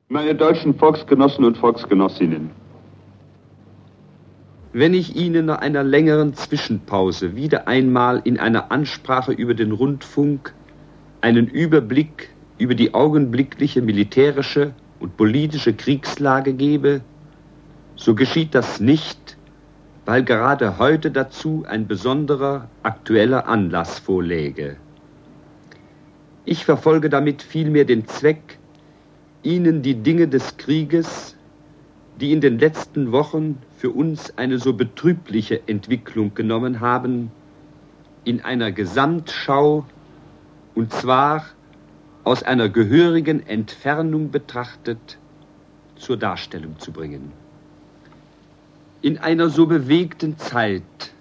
Meine deutschen Volksgenossen und Volksgenossinnen. Wenn ich Ihnen nach einer längeren Zwischenpause wieder einmal in einer Ansprache über den Rundfunk einen Überblick über die augenblickliche militärische und politische Kriegslage gebe, so geschieht das nicht, weil gerade heute dazu ein besonderer, aktueller Anlass vorläge. Ich verfolge damit vielmehr den Zweck, Ihnen die Dinge des Krieges, die in den letzten Wochen für uns eine so betrübliche Entwicklung genommen haben, in einer Gesamtschau, und zwar aus einer gehörigen Entfernung betrachtet, zur Darstellung zu bringen. In einer so bewegten Zeit,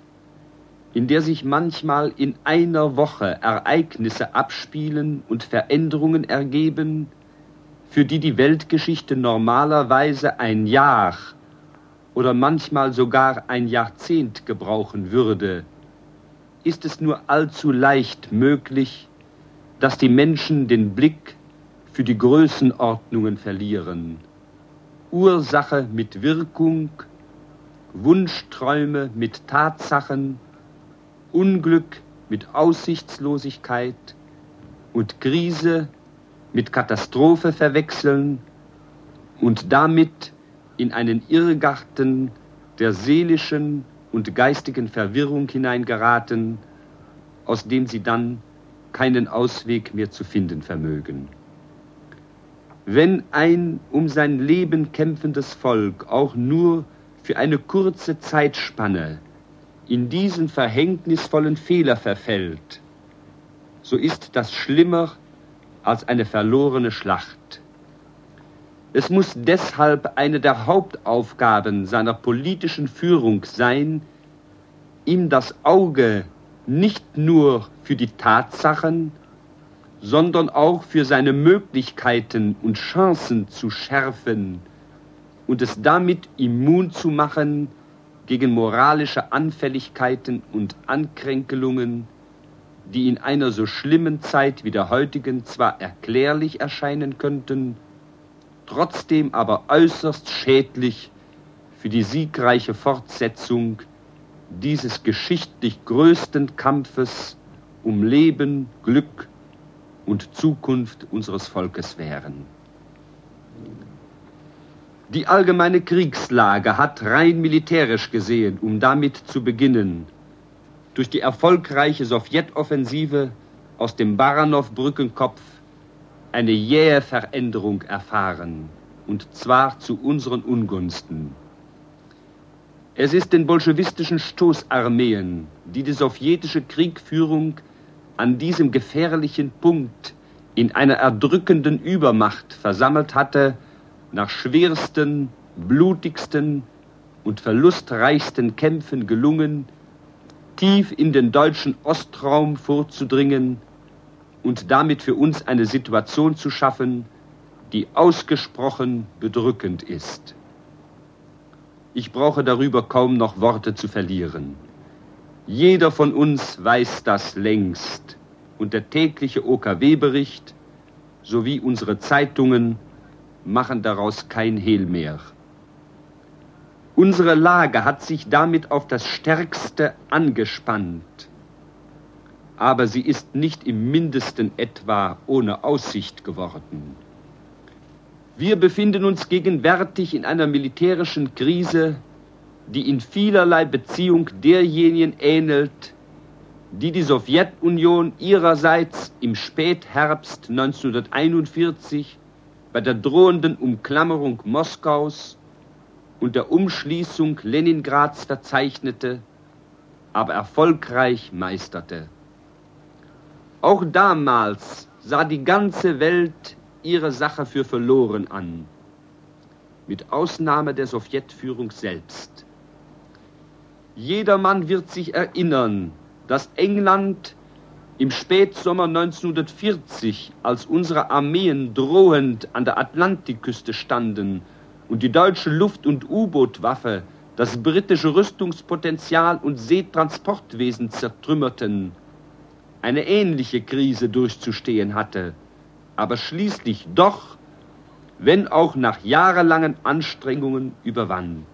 in der sich manchmal in einer Woche Ereignisse abspielen und Veränderungen ergeben, für die die Weltgeschichte normalerweise ein Jahr oder manchmal sogar ein Jahrzehnt gebrauchen würde, ist es nur allzu leicht möglich, dass die Menschen den Blick für die Größenordnungen verlieren. Ursache mit Wirkung, Wunschträume mit Tatsachen, Unglück mit Aussichtslosigkeit und Krise mit Katastrophe verwechseln und damit in einen Irrgarten der seelischen und geistigen Verwirrung hineingeraten, aus dem sie dann keinen Ausweg mehr zu finden vermögen. Wenn ein um sein Leben kämpfendes Volk auch nur für eine kurze Zeitspanne in diesen verhängnisvollen Fehler verfällt, so ist das schlimmer als eine verlorene Schlacht. Es muss deshalb eine der Hauptaufgaben seiner politischen Führung sein, ihm das Auge nicht nur für die Tatsachen, sondern auch für seine Möglichkeiten und Chancen zu schärfen und es damit immun zu machen gegen moralische Anfälligkeiten und Ankränkelungen, die in einer so schlimmen Zeit wie der heutigen zwar erklärlich erscheinen könnten, trotzdem aber äußerst schädlich für die siegreiche Fortsetzung dieses geschichtlich größten Kampfes um Leben, Glück und Zukunft unseres Volkes wären. Die allgemeine Kriegslage hat rein militärisch gesehen, um damit zu beginnen, durch die erfolgreiche Sowjetoffensive aus dem Baranow-Brückenkopf eine jähe Veränderung erfahren, und zwar zu unseren Ungunsten. Es ist den bolschewistischen Stoßarmeen, die sowjetische Kriegführung an diesem gefährlichen Punkt in einer erdrückenden Übermacht versammelt hatte, nach schwersten, blutigsten und verlustreichsten Kämpfen gelungen, tief in den deutschen Ostraum vorzudringen und damit für uns eine Situation zu schaffen, die ausgesprochen bedrückend ist. Ich brauche darüber kaum noch Worte zu verlieren. Jeder von uns weiß das längst, und der tägliche OKW-Bericht sowie unsere Zeitungen machen daraus kein Hehl mehr. Unsere Lage hat sich damit auf das Stärkste angespannt, aber sie ist nicht im Mindesten etwa ohne Aussicht geworden. Wir befinden uns gegenwärtig in einer militärischen Krise, die in vielerlei Beziehung derjenigen ähnelt, die Sowjetunion ihrerseits im Spätherbst 1941 bei der drohenden Umklammerung Moskaus und der Umschließung Leningrads verzeichnete, aber erfolgreich meisterte. Auch damals sah die ganze Welt ihre Sache für verloren an, mit Ausnahme der Sowjetführung selbst. Jedermann wird sich erinnern, dass England im Spätsommer 1940, als unsere Armeen drohend an der Atlantikküste standen und die deutsche Luft- und U-Boot-Waffe das britische Rüstungspotenzial und Seetransportwesen zertrümmerten, eine ähnliche Krise durchzustehen hatte, aber schließlich doch wenn auch nach jahrelangen Anstrengungen überwand.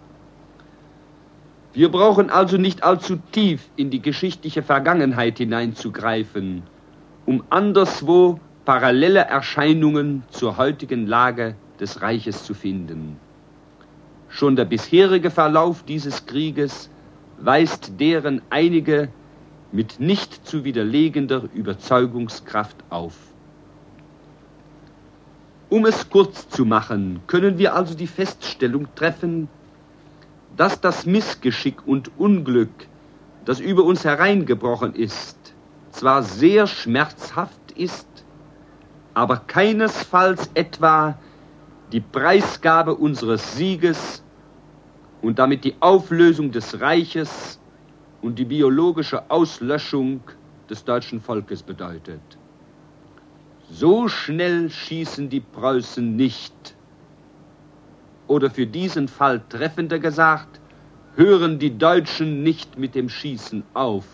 Wir brauchen also nicht allzu tief in die geschichtliche Vergangenheit hineinzugreifen, um anderswo parallele Erscheinungen zur heutigen Lage des Reiches zu finden. Schon der bisherige Verlauf dieses Krieges weist deren einige mit nicht zu widerlegender Überzeugungskraft auf. Um es kurz zu machen, können wir also die Feststellung treffen, dass das Missgeschick und Unglück, das über uns hereingebrochen ist, zwar sehr schmerzhaft ist, aber keinesfalls etwa die Preisgabe unseres Sieges und damit die Auflösung des Reiches und die biologische Auslöschung des deutschen Volkes bedeutet. So schnell schießen die Preußen nicht. Oder für diesen Fall treffender gesagt, hören die Deutschen nicht mit dem Schießen auf.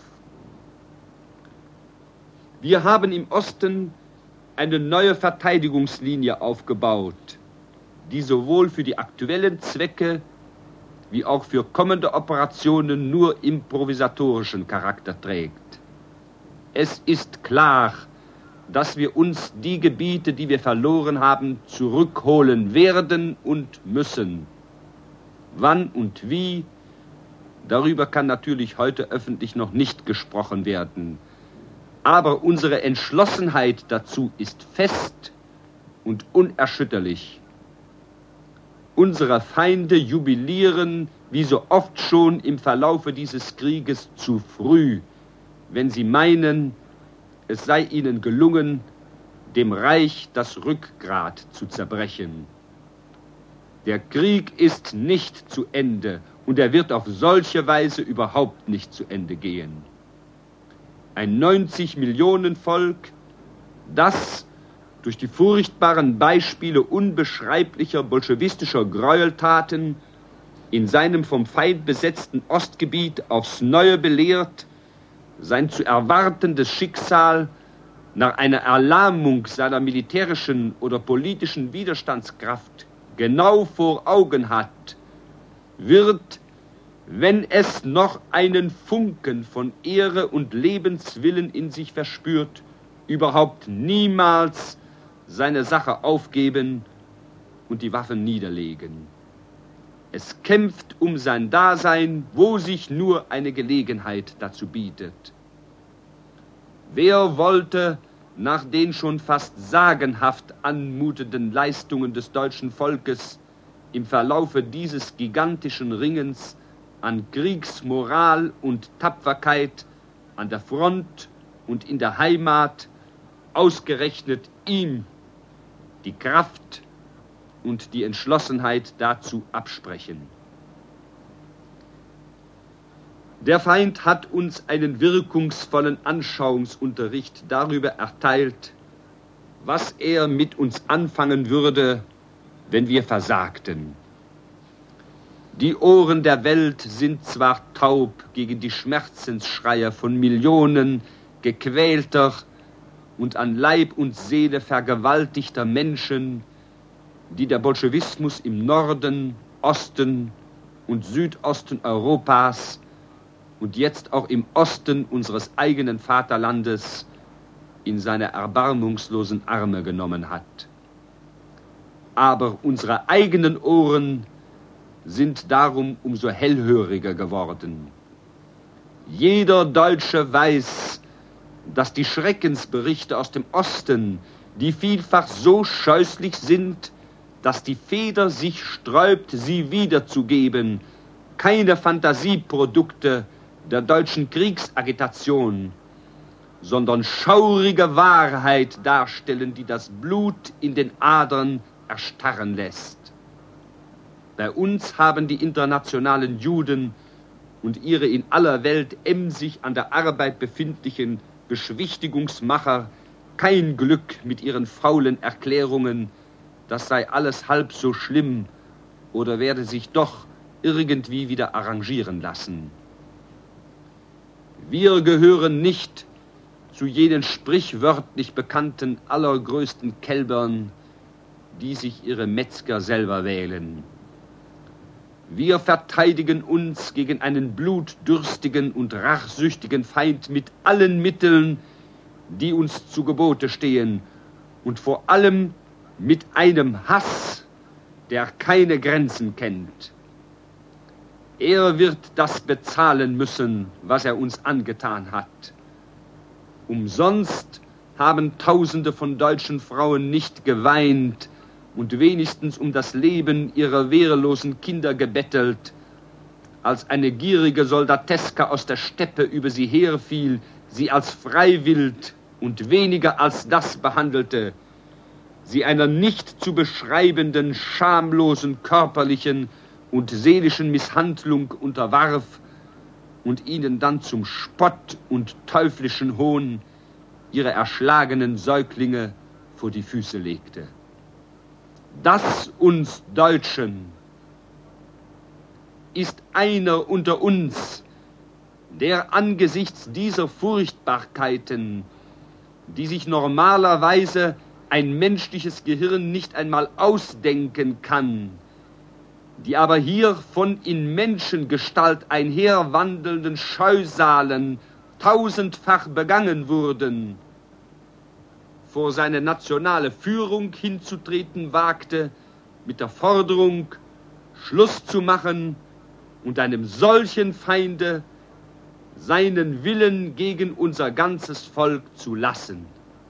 Wir haben im Osten eine neue Verteidigungslinie aufgebaut, die sowohl für die aktuellen Zwecke wie auch für kommende Operationen nur improvisatorischen Charakter trägt. Es ist klar, dass wir uns die Gebiete, die wir verloren haben, zurückholen werden und müssen. Wann und wie, darüber kann natürlich heute öffentlich noch nicht gesprochen werden. Aber unsere Entschlossenheit dazu ist fest und unerschütterlich. Unsere Feinde jubilieren, wie so oft schon im Verlaufe dieses Krieges, zu früh, wenn sie meinen, es sei ihnen gelungen, dem Reich das Rückgrat zu zerbrechen. Der Krieg ist nicht zu Ende und er wird auf solche Weise überhaupt nicht zu Ende gehen. Ein 90-Millionen-Volk, das durch die furchtbaren Beispiele unbeschreiblicher bolschewistischer Gräueltaten in seinem vom Feind besetzten Ostgebiet aufs Neue belehrt, sein zu erwartendes Schicksal nach einer Erlahmung seiner militärischen oder politischen Widerstandskraft genau vor Augen hat, wird, wenn es noch einen Funken von Ehre und Lebenswillen in sich verspürt, überhaupt niemals seine Sache aufgeben und die Waffen niederlegen. Es kämpft um sein Dasein, wo sich nur eine Gelegenheit dazu bietet. Wer wollte nach den schon fast sagenhaft anmutenden Leistungen des deutschen Volkes im Verlaufe dieses gigantischen Ringens an Kriegsmoral und Tapferkeit an der Front und in der Heimat ausgerechnet ihm die Kraft und die Entschlossenheit dazu absprechen? Der Feind hat uns einen wirkungsvollen Anschauungsunterricht darüber erteilt, was er mit uns anfangen würde, wenn wir versagten. Die Ohren der Welt sind zwar taub gegen die Schmerzensschreie von Millionen gequälter und an Leib und Seele vergewaltigter Menschen, die der Bolschewismus im Norden, Osten und Südosten Europas und jetzt auch im Osten unseres eigenen Vaterlandes in seine erbarmungslosen Arme genommen hat. Aber unsere eigenen Ohren sind darum umso hellhöriger geworden. Jeder Deutsche weiß, dass die Schreckensberichte aus dem Osten, die vielfach so scheußlich sind, dass die Feder sich sträubt, sie wiederzugeben, keine Fantasieprodukte der deutschen Kriegsagitation, sondern schaurige Wahrheit darstellen, die das Blut in den Adern erstarren lässt. Bei uns haben die internationalen Juden und ihre in aller Welt emsig an der Arbeit befindlichen Beschwichtigungsmacher kein Glück mit ihren faulen Erklärungen, das sei alles halb so schlimm oder werde sich doch irgendwie wieder arrangieren lassen. Wir gehören nicht zu jenen sprichwörtlich bekannten allergrößten Kälbern, die sich ihre Metzger selber wählen. Wir verteidigen uns gegen einen blutdürstigen und rachsüchtigen Feind mit allen Mitteln, die uns zu Gebote stehen, und vor allem mit einem Hass, der keine Grenzen kennt. Er wird das bezahlen müssen, was er uns angetan hat. Umsonst haben Tausende von deutschen Frauen nicht geweint und wenigstens um das Leben ihrer wehrlosen Kinder gebettelt, als eine gierige Soldateska aus der Steppe über sie herfiel, sie als Freiwild und weniger als das behandelte, sie einer nicht zu beschreibenden, schamlosen körperlichen und seelischen Misshandlung unterwarf und ihnen dann zum Spott und teuflischen Hohn ihre erschlagenen Säuglinge vor die Füße legte. Das uns Deutschen ist einer unter uns, der angesichts dieser Furchtbarkeiten, die sich normalerweise ein menschliches Gehirn nicht einmal ausdenken kann, die aber hier von in Menschengestalt einherwandelnden Scheusalen tausendfach begangen wurden, vor seine nationale Führung hinzutreten wagte, mit der Forderung, Schluss zu machen und einem solchen Feinde seinen Willen gegen unser ganzes Volk zu lassen.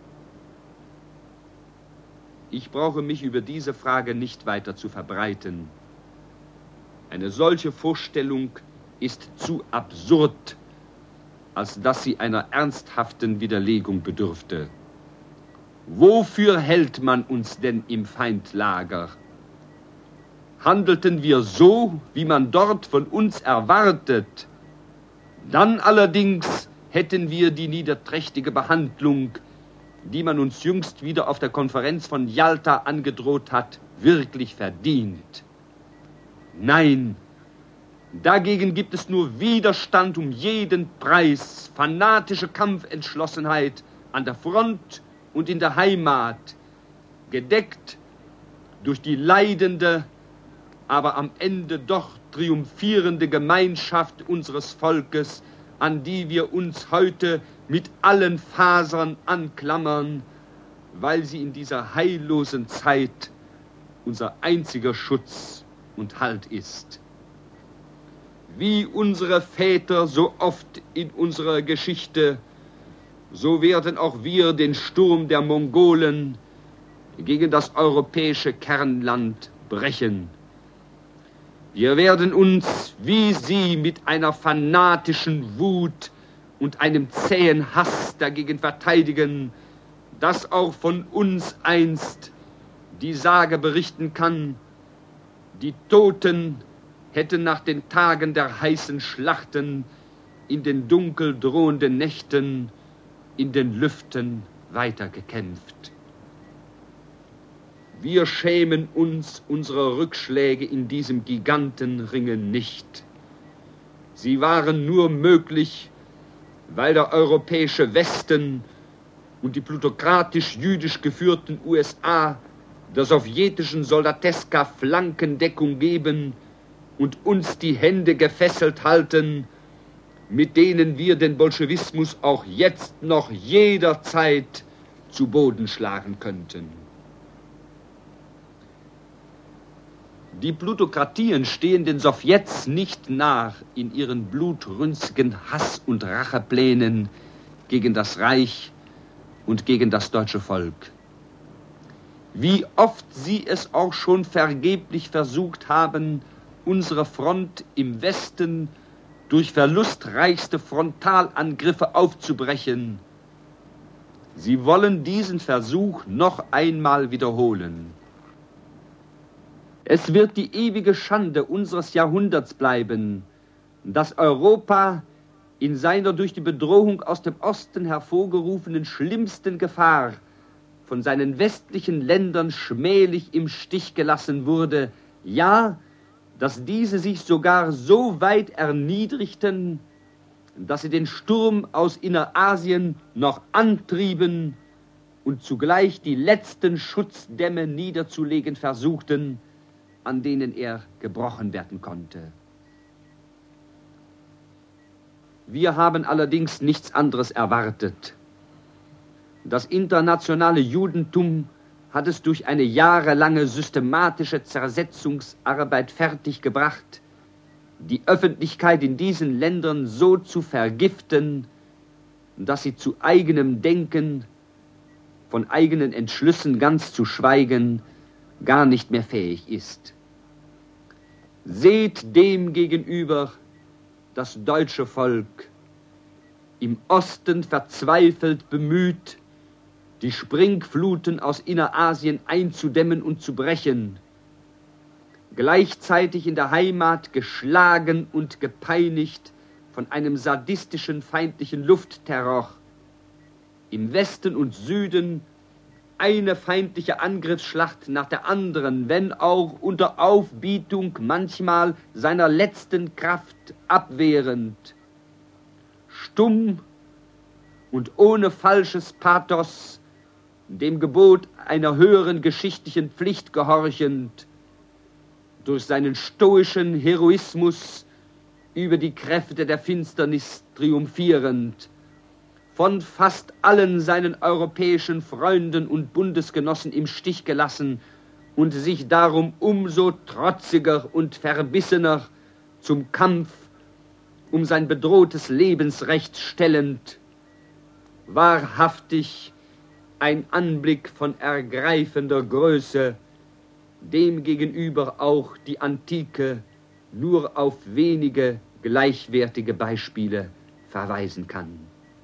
Ich brauche mich über diese Frage nicht weiter zu verbreiten. Eine solche Vorstellung ist zu absurd, als dass sie einer ernsthaften Widerlegung bedürfte. Wofür hält man uns denn im Feindlager? Handelten wir so, wie man dort von uns erwartet, dann allerdings hätten wir die niederträchtige Behandlung, die man uns jüngst wieder auf der Konferenz von Jalta angedroht hat, wirklich verdient. Nein, dagegen gibt es nur Widerstand um jeden Preis, fanatische Kampfentschlossenheit an der Front und in der Heimat, gedeckt durch die leidende, aber am Ende doch triumphierende Gemeinschaft unseres Volkes, an die wir uns heute mit allen Fasern anklammern, weil sie in dieser heillosen Zeit unser einziger Schutz und Halt ist. Wie unsere Väter so oft in unserer Geschichte, so werden auch wir den Sturm der Mongolen gegen das europäische Kernland brechen. Wir werden uns, wie sie, mit einer fanatischen Wut und einem zähen Hass dagegen verteidigen, dass auch von uns einst die Sage berichten kann, die Toten hätten nach den Tagen der heißen Schlachten in den dunkel drohenden Nächten in den Lüften weitergekämpft. Wir schämen uns unserer Rückschläge in diesem Gigantenringen nicht. Sie waren nur möglich, weil der europäische Westen und die plutokratisch-jüdisch geführten USA der sowjetischen Soldateska Flankendeckung geben und uns die Hände gefesselt halten, mit denen wir den Bolschewismus auch jetzt noch jederzeit zu Boden schlagen könnten. Die Plutokratien stehen den Sowjets nicht nach in ihren blutrünstigen Hass- und Racheplänen gegen das Reich und gegen das deutsche Volk. Wie oft sie es auch schon vergeblich versucht haben, unsere Front im Westen durch verlustreichste Frontalangriffe aufzubrechen. Sie wollen diesen Versuch noch einmal wiederholen. Es wird die ewige Schande unseres Jahrhunderts bleiben, dass Europa in seiner durch die Bedrohung aus dem Osten hervorgerufenen schlimmsten Gefahr von seinen westlichen Ländern schmählich im Stich gelassen wurde, ja, dass diese sich sogar so weit erniedrigten, dass sie den Sturm aus Innerasien noch antrieben und zugleich die letzten Schutzdämme niederzulegen versuchten, an denen er gebrochen werden konnte. Wir haben allerdings nichts anderes erwartet. Das internationale Judentum hat es durch eine jahrelange systematische Zersetzungsarbeit fertiggebracht, die Öffentlichkeit in diesen Ländern so zu vergiften, dass sie zu eigenem Denken, von eigenen Entschlüssen ganz zu schweigen, gar nicht mehr fähig ist. Seht dem gegenüber das deutsche Volk, im Osten verzweifelt bemüht, die Springfluten aus Innerasien einzudämmen und zu brechen, gleichzeitig in der Heimat geschlagen und gepeinigt von einem sadistischen feindlichen Luftterror, im Westen und Süden eine feindliche Angriffsschlacht nach der anderen, wenn auch unter Aufbietung manchmal seiner letzten Kraft abwehrend, stumm und ohne falsches Pathos, dem Gebot einer höheren geschichtlichen Pflicht gehorchend, durch seinen stoischen Heroismus über die Kräfte der Finsternis triumphierend, von fast allen seinen europäischen Freunden und Bundesgenossen im Stich gelassen und sich darum umso trotziger und verbissener zum Kampf um sein bedrohtes Lebensrecht stellend, wahrhaftig ein Anblick von ergreifender Größe, dem gegenüber auch die Antike nur auf wenige gleichwertige Beispiele verweisen kann.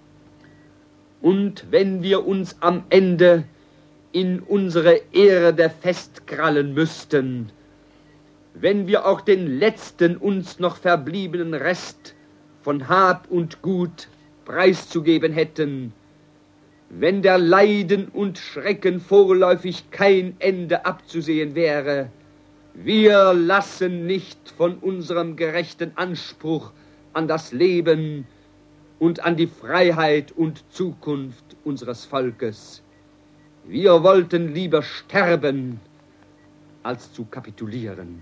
Und wenn wir uns am Ende in unsere Erde festkrallen müssten, wenn wir auch den letzten uns noch verbliebenen Rest von Hab und Gut preiszugeben hätten, wenn der Leiden und Schrecken vorläufig kein Ende abzusehen wäre, wir lassen nicht von unserem gerechten Anspruch an das Leben und an die Freiheit und Zukunft unseres Volkes. Wir wollten lieber sterben, als zu kapitulieren.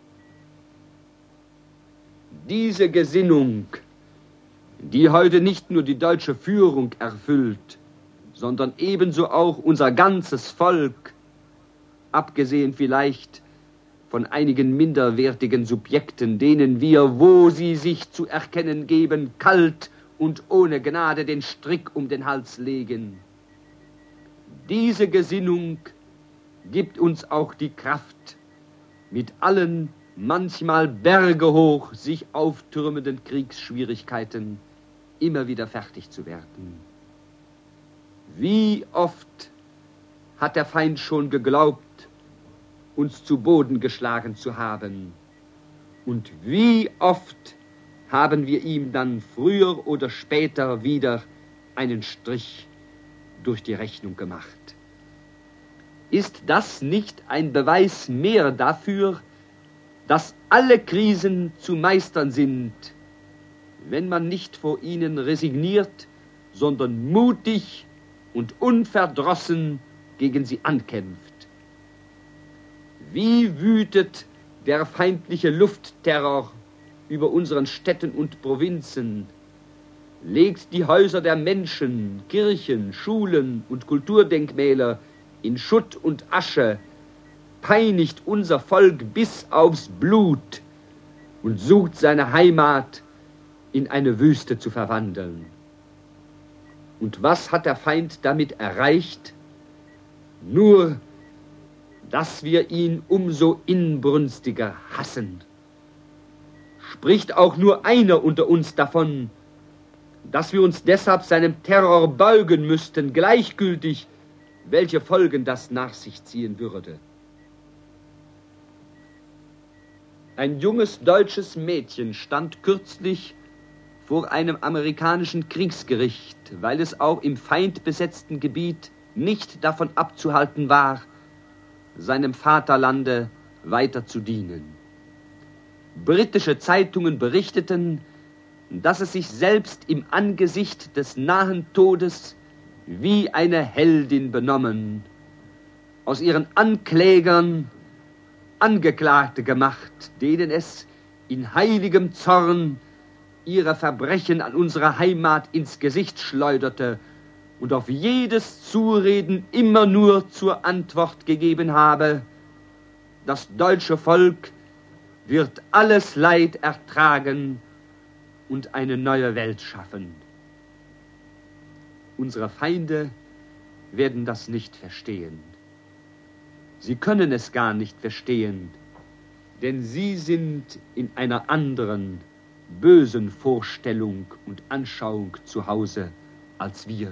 Diese Gesinnung, die heute nicht nur die deutsche Führung erfüllt, sondern ebenso auch unser ganzes Volk, abgesehen vielleicht von einigen minderwertigen Subjekten, denen wir, wo sie sich zu erkennen geben, kalt und ohne Gnade den Strick um den Hals legen. Diese Gesinnung gibt uns auch die Kraft, mit allen manchmal bergehoch sich auftürmenden Kriegsschwierigkeiten immer wieder fertig zu werden. Wie oft hat der Feind schon geglaubt, uns zu Boden geschlagen zu haben, und wie oft haben wir ihm dann früher oder später wieder einen Strich durch die Rechnung gemacht. Ist das nicht ein Beweis mehr dafür, dass alle Krisen zu meistern sind, wenn man nicht vor ihnen resigniert, sondern mutig und unverdrossen gegen sie ankämpft? Wie wütet der feindliche Luftterror über unseren Städten und Provinzen, legt die Häuser der Menschen, Kirchen, Schulen und Kulturdenkmäler in Schutt und Asche, peinigt unser Volk bis aufs Blut und sucht seine Heimat in eine Wüste zu verwandeln. Und was hat der Feind damit erreicht? Nur, dass wir ihn umso inbrünstiger hassen. Spricht auch nur einer unter uns davon, dass wir uns deshalb seinem Terror beugen müssten, gleichgültig, welche Folgen das nach sich ziehen würde. Ein junges deutsches Mädchen stand kürzlich vor einem amerikanischen Kriegsgericht, weil es auch im feindbesetzten Gebiet nicht davon abzuhalten war, seinem Vaterlande weiter zu dienen. Britische Zeitungen berichteten, dass es sich selbst im Angesicht des nahen Todes wie eine Heldin benommen, aus ihren Anklägern Angeklagte gemacht, denen es in heiligem Zorn ihre Verbrechen an unserer Heimat ins Gesicht schleuderte und auf jedes Zureden immer nur zur Antwort gegeben habe: Das deutsche Volk wird alles Leid ertragen und eine neue Welt schaffen. Unsere Feinde werden das nicht verstehen. Sie können es gar nicht verstehen, denn sie sind in einer anderen, bösen Vorstellung und Anschauung zu Hause als wir.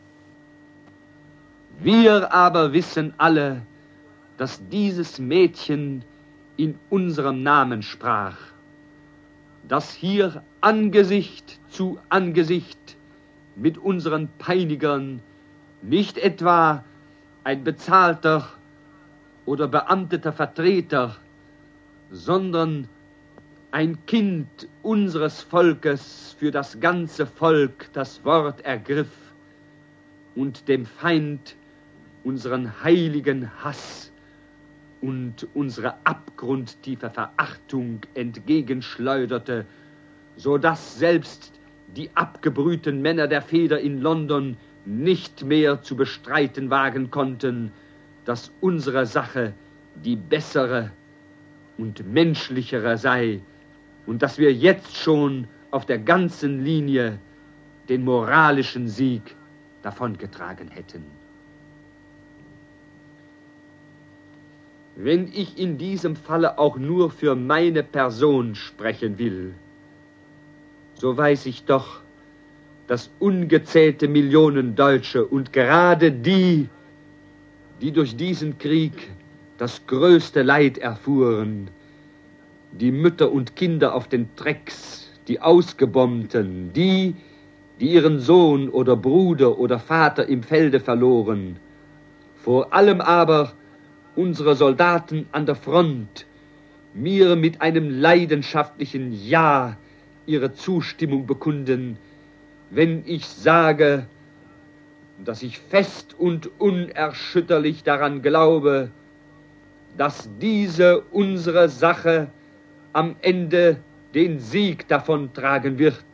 Wir aber wissen alle, dass dieses Mädchen in unserem Namen sprach, dass hier Angesicht zu Angesicht mit unseren Peinigern nicht etwa ein bezahlter oder beamteter Vertreter, sondern ein Kind unseres Volkes für das ganze Volk das Wort ergriff und dem Feind unseren heiligen Hass und unsere abgrundtiefe Verachtung entgegenschleuderte, so dass selbst die abgebrühten Männer der Feder in London nicht mehr zu bestreiten wagen konnten, dass unsere Sache die bessere und menschlichere sei und dass wir jetzt schon auf der ganzen Linie den moralischen Sieg davongetragen hätten. Wenn ich in diesem Falle auch nur für meine Person sprechen will, so weiß ich doch, dass ungezählte Millionen Deutsche und gerade die, die durch diesen Krieg das größte Leid erfuhren, die Mütter und Kinder auf den Trecks, die Ausgebombten, die ihren Sohn oder Bruder oder Vater im Felde verloren, vor allem aber unsere Soldaten an der Front, mir mit einem leidenschaftlichen Ja ihre Zustimmung bekunden, wenn ich sage, dass ich fest und unerschütterlich daran glaube, dass diese unsere Sache am Ende den Sieg davontragen wird.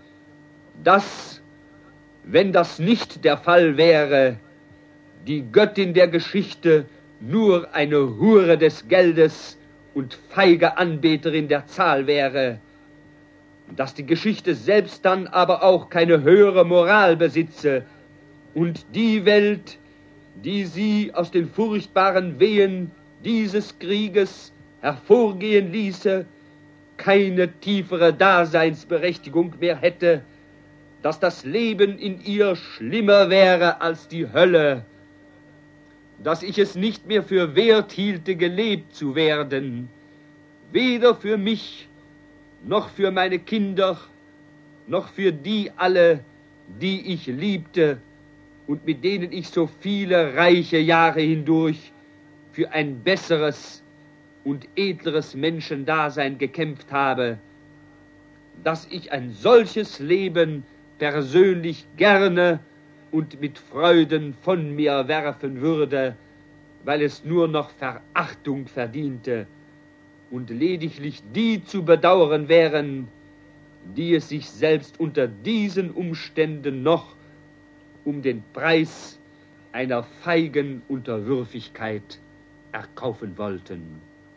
Dass, wenn das nicht der Fall wäre, die Göttin der Geschichte nur eine Hure des Geldes und feige Anbeterin der Zahl wäre, dass die Geschichte selbst dann aber auch keine höhere Moral besitze und die Welt, die sie aus den furchtbaren Wehen dieses Krieges hervorgehen ließe, keine tiefere Daseinsberechtigung mehr hätte, dass das Leben in ihr schlimmer wäre als die Hölle, dass ich es nicht mehr für wert hielte, gelebt zu werden, weder für mich, noch für meine Kinder, noch für die alle, die ich liebte und mit denen ich so viele reiche Jahre hindurch für ein besseres und edleres Menschendasein gekämpft habe, dass ich ein solches Leben persönlich gerne und mit Freuden von mir werfen würde, weil es nur noch Verachtung verdiente und lediglich die zu bedauern wären, die es sich selbst unter diesen Umständen noch um den Preis einer feigen Unterwürfigkeit erkaufen wollten.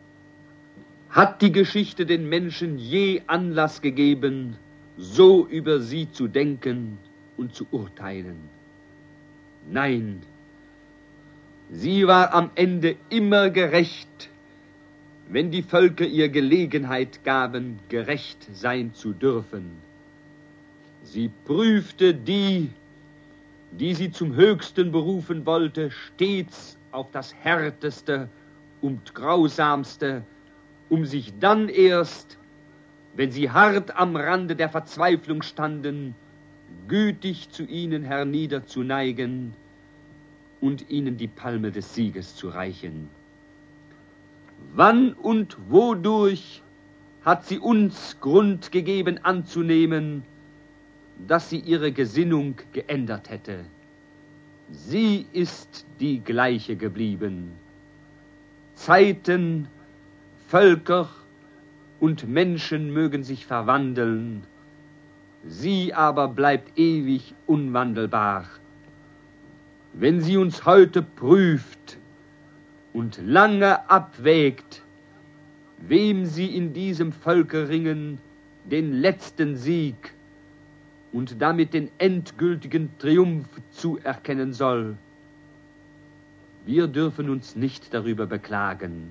Hat die Geschichte den Menschen je Anlass gegeben, so über sie zu denken und zu urteilen? Nein, sie war am Ende immer gerecht, wenn die Völker ihr Gelegenheit gaben, gerecht sein zu dürfen. Sie prüfte die sie zum Höchsten berufen wollte, stets auf das Härteste und Grausamste, um sich dann erst, wenn sie hart am Rande der Verzweiflung standen, gütig zu ihnen herniederzuneigen und ihnen die Palme des Sieges zu reichen. Wann und wodurch hat sie uns Grund gegeben anzunehmen, dass sie ihre Gesinnung geändert hätte? sie ist die gleiche geblieben. Zeiten, Völker und Menschen mögen sich verwandeln, sie aber bleibt ewig unwandelbar. Wenn sie uns heute prüft und lange abwägt, wem sie in diesem Völkerringen den letzten Sieg und damit den endgültigen Triumph zuerkennen soll. Wir dürfen uns nicht darüber beklagen.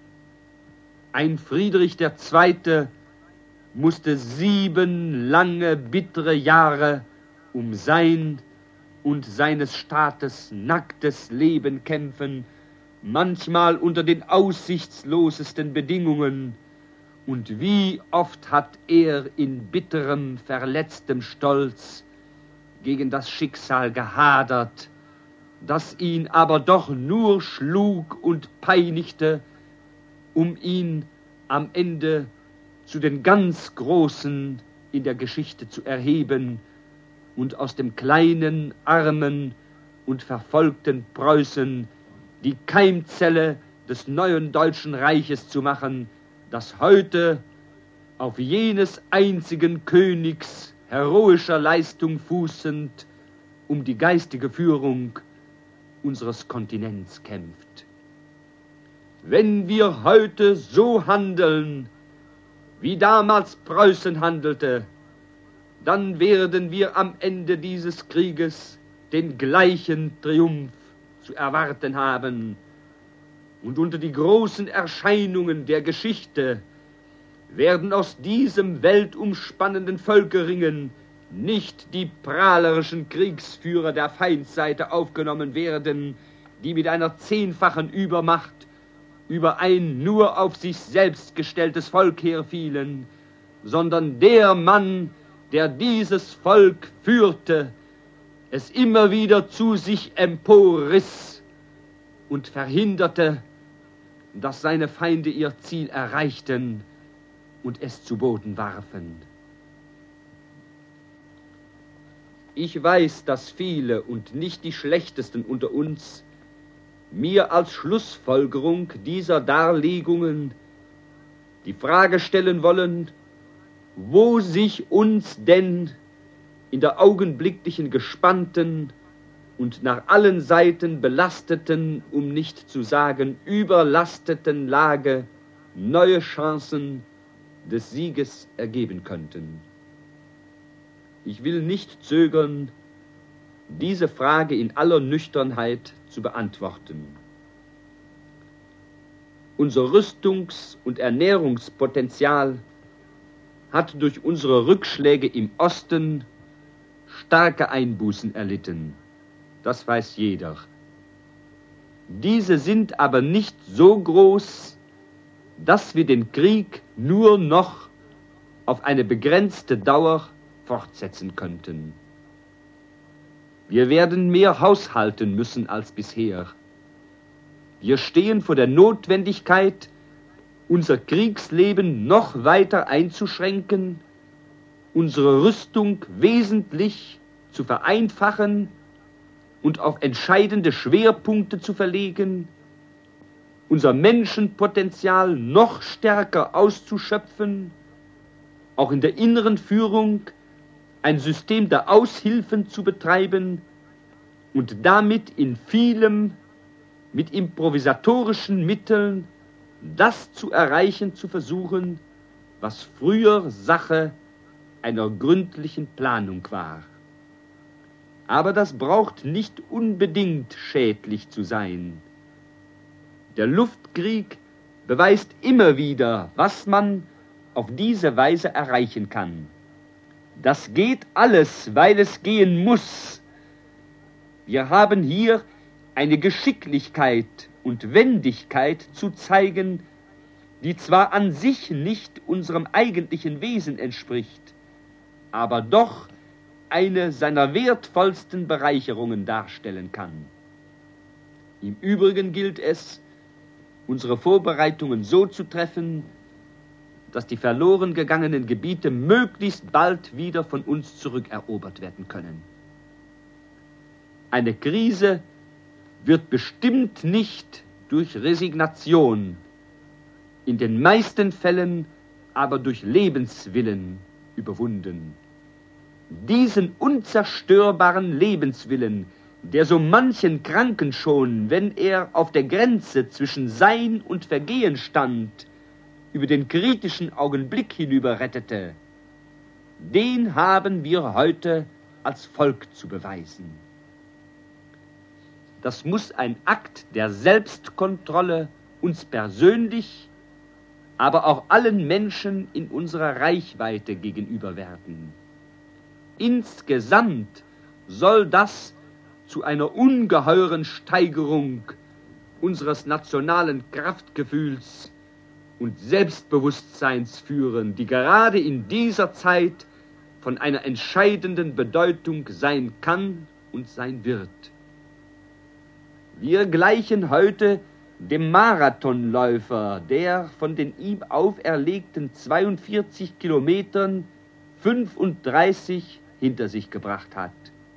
Ein Friedrich II. Musste 7 lange, bittere Jahre um sein und seines Staates nacktes Leben kämpfen, manchmal unter den aussichtslosesten Bedingungen. Und wie oft hat er in bitterem, verletztem Stolz gegen das Schicksal gehadert, das ihn aber doch nur schlug und peinigte, um ihn am Ende zu den ganz Großen in der Geschichte zu erheben und aus dem kleinen, armen und verfolgten Preußen die Keimzelle des neuen Deutschen Reiches zu machen, das heute auf jenes einzigen Königs heroischer Leistung fußend um die geistige Führung unseres Kontinents kämpft. Wenn wir heute so handeln, wie damals Preußen handelte, dann werden wir am Ende dieses Krieges den gleichen Triumph zu erwarten haben. Und unter die großen Erscheinungen der Geschichte werden aus diesem weltumspannenden Völkerringen nicht die prahlerischen Kriegsführer der Feindseite aufgenommen werden, die mit einer 10-fachen Übermacht über ein nur auf sich selbst gestelltes Volk herfielen, sondern der Mann, der dieses Volk führte, es immer wieder zu sich emporriss und verhinderte, dass seine Feinde ihr Ziel erreichten und es zu Boden warfen. Ich weiß, dass viele und nicht die schlechtesten unter uns mir als Schlussfolgerung dieser Darlegungen die Frage stellen wollen, wo sich uns denn in der augenblicklichen gespannten und nach allen Seiten belasteten, um nicht zu sagen überlasteten Lage neue Chancen des Sieges ergeben könnten. Ich will nicht zögern, diese Frage in aller Nüchternheit zu beantworten. Unser Rüstungs- und Ernährungspotenzial hat durch unsere Rückschläge im Osten starke Einbußen erlitten. Das weiß jeder. Diese sind aber nicht so groß, dass wir den Krieg nur noch auf eine begrenzte Dauer fortsetzen könnten. Wir werden mehr haushalten müssen als bisher. Wir stehen vor der Notwendigkeit, unser Kriegsleben noch weiter einzuschränken, unsere Rüstung wesentlich zu vereinfachen und auf entscheidende Schwerpunkte zu verlegen, unser Menschenpotenzial noch stärker auszuschöpfen, auch in der inneren Führung ein System der Aushilfen zu betreiben und damit in vielem mit improvisatorischen Mitteln das zu erreichen zu versuchen, was früher Sache einer gründlichen Planung war. Aber das braucht nicht unbedingt schädlich zu sein. Der Luftkrieg beweist immer wieder, was man auf diese Weise erreichen kann. Das geht alles, weil es gehen muss. Wir haben hier eine Geschicklichkeit und Wendigkeit zu zeigen, die zwar an sich nicht unserem eigentlichen Wesen entspricht, aber doch eine seiner wertvollsten Bereicherungen darstellen kann. Im Übrigen gilt es, unsere Vorbereitungen so zu treffen, dass die verloren gegangenen Gebiete möglichst bald wieder von uns zurückerobert werden können. Eine Krise wird bestimmt nicht durch Resignation, in den meisten Fällen aber durch Lebenswillen überwunden. Diesen unzerstörbaren Lebenswillen, der so manchen Kranken schon, wenn er auf der Grenze zwischen Sein und Vergehen stand, über den kritischen Augenblick hinüber rettete, den haben wir heute als Volk zu beweisen. Das muss ein Akt der Selbstkontrolle uns persönlich, aber auch allen Menschen in unserer Reichweite gegenüber werden. Insgesamt soll das zu einer ungeheuren Steigerung unseres nationalen Kraftgefühls und Selbstbewusstseins führen, die gerade in dieser Zeit von einer entscheidenden Bedeutung sein kann und sein wird. Wir gleichen heute dem Marathonläufer, der von den ihm auferlegten 42 Kilometern 35 hinter sich gebracht hat.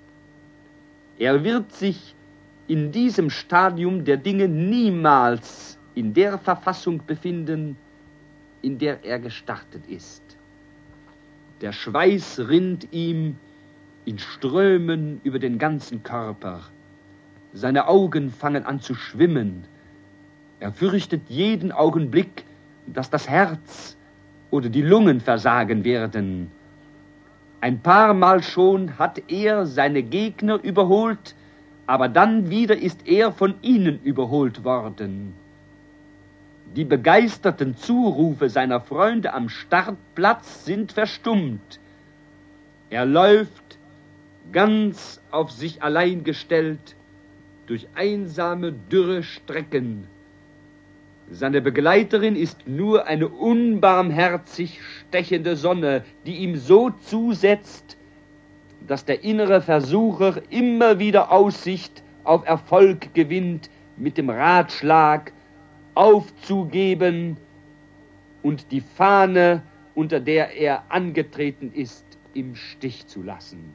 Er wird sich in diesem Stadium der Dinge niemals in der Verfassung befinden, in der er gestartet ist. Der Schweiß rinnt ihm in Strömen über den ganzen Körper. Seine Augen fangen an zu schwimmen. Er fürchtet jeden Augenblick, dass das Herz oder die Lungen versagen werden. Ein paar Mal schon hat er seine Gegner überholt, aber dann wieder ist er von ihnen überholt worden. Die begeisterten Zurufe seiner Freunde am Startplatz sind verstummt. Er läuft, ganz auf sich allein gestellt, durch einsame, dürre Strecken. Seine Begleiterin ist nur eine unbarmherzig stechende Sonne, die ihm so zusetzt, dass der innere Versucher immer wieder Aussicht auf Erfolg gewinnt mit dem Ratschlag, aufzugeben und die Fahne, unter der er angetreten ist, im Stich zu lassen.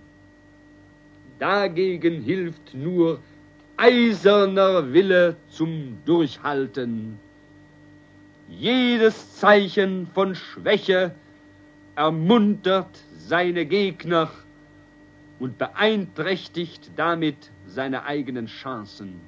Dagegen hilft nur eiserner Wille zum Durchhalten. Jedes Zeichen von Schwäche ermuntert seine Gegner und beeinträchtigt damit seine eigenen Chancen.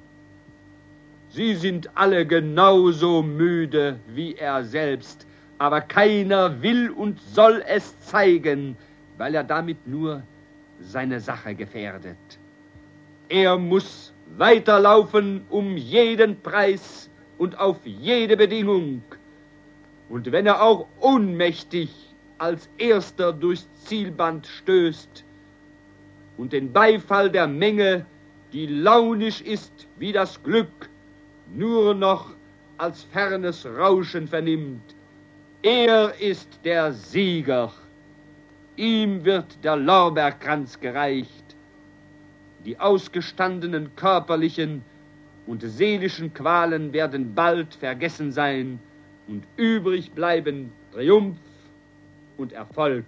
Sie sind alle genauso müde wie er selbst, aber keiner will und soll es zeigen, weil er damit nur seine Sache gefährdet. Er muss weiterlaufen um jeden Preis und auf jede Bedingung. Und wenn er auch ohnmächtig als Erster durchs Zielband stößt und den Beifall der Menge, die launisch ist wie das Glück, nur noch als fernes Rauschen vernimmt, er ist der Sieger. Ihm wird der Lorbeerkranz gereicht. Die ausgestandenen körperlichen und seelischen Qualen werden bald vergessen sein und übrig bleiben Triumph und Erfolg.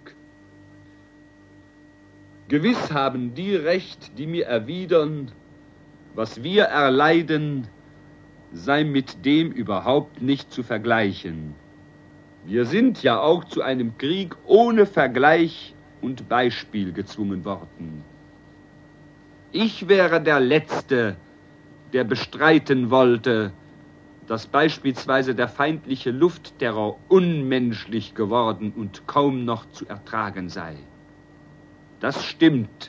Gewiss haben die Recht, die mir erwidern, was wir erleiden, sei mit dem überhaupt nicht zu vergleichen. Wir sind ja auch zu einem Krieg ohne Vergleich und Beispiel gezwungen worden. Ich wäre der Letzte, der bestreiten wollte, dass beispielsweise der feindliche Luftterror unmenschlich geworden und kaum noch zu ertragen sei. Das stimmt.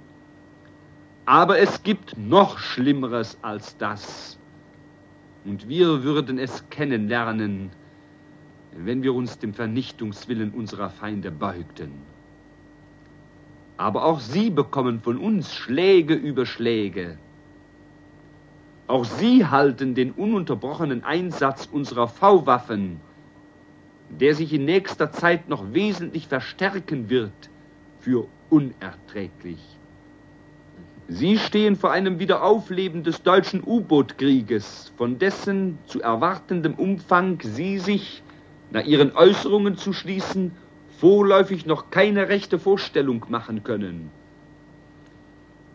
Aber es gibt noch Schlimmeres als das. Und wir würden es kennenlernen, wenn wir uns dem Vernichtungswillen unserer Feinde beugten. Aber auch sie bekommen von uns Schläge über Schläge. Auch sie halten den ununterbrochenen Einsatz unserer V-Waffen, der sich in nächster Zeit noch wesentlich verstärken wird, für unerträglich. Sie stehen vor einem Wiederaufleben des deutschen U-Boot-Krieges, von dessen zu erwartendem Umfang sie sich, nach ihren Äußerungen zu schließen, vorläufig noch keine rechte Vorstellung machen können.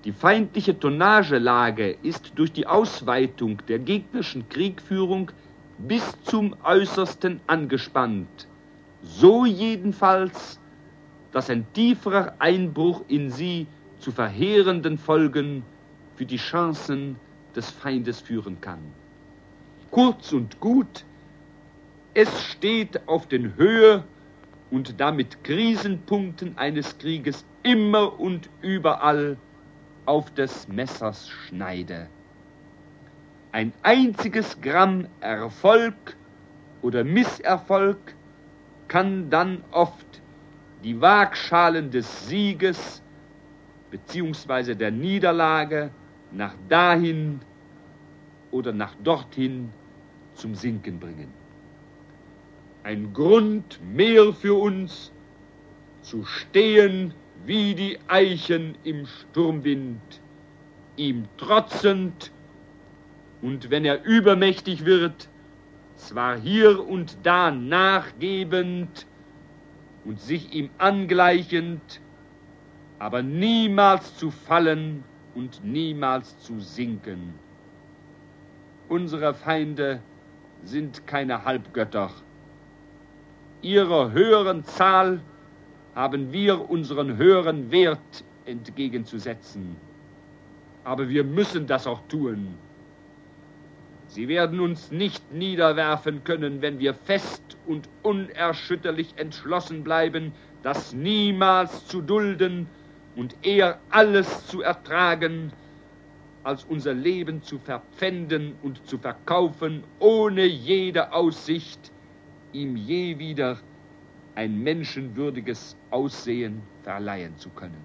Die feindliche Tonnagelage ist durch die Ausweitung der gegnerischen Kriegführung bis zum Äußersten angespannt. So jedenfalls, dass ein tieferer Einbruch in sie zu verheerenden Folgen für die Chancen des Feindes führen kann. Kurz und gut, es steht auf den Höhe und damit Krisenpunkten eines Krieges immer und überall auf des Messers Schneide. Ein einziges Gramm Erfolg oder Misserfolg kann dann oft die Waagschalen des Sieges beziehungsweise der Niederlage nach dahin oder nach dorthin zum Sinken bringen. Ein Grund mehr für uns, zu stehen wie die Eichen im Sturmwind, ihm trotzend, und wenn er übermächtig wird, zwar hier und da nachgebend und sich ihm angleichend, aber niemals zu fallen und niemals zu sinken. Unsere Feinde sind keine Halbgötter. Ihrer höheren Zahl haben wir unseren höheren Wert entgegenzusetzen. Aber wir müssen das auch tun. Sie werden uns nicht niederwerfen können, wenn wir fest und unerschütterlich entschlossen bleiben, das niemals zu dulden und eher alles zu ertragen, als unser Leben zu verpfänden und zu verkaufen, ohne jede Aussicht, ihm je wieder ein menschenwürdiges Aussehen verleihen zu können.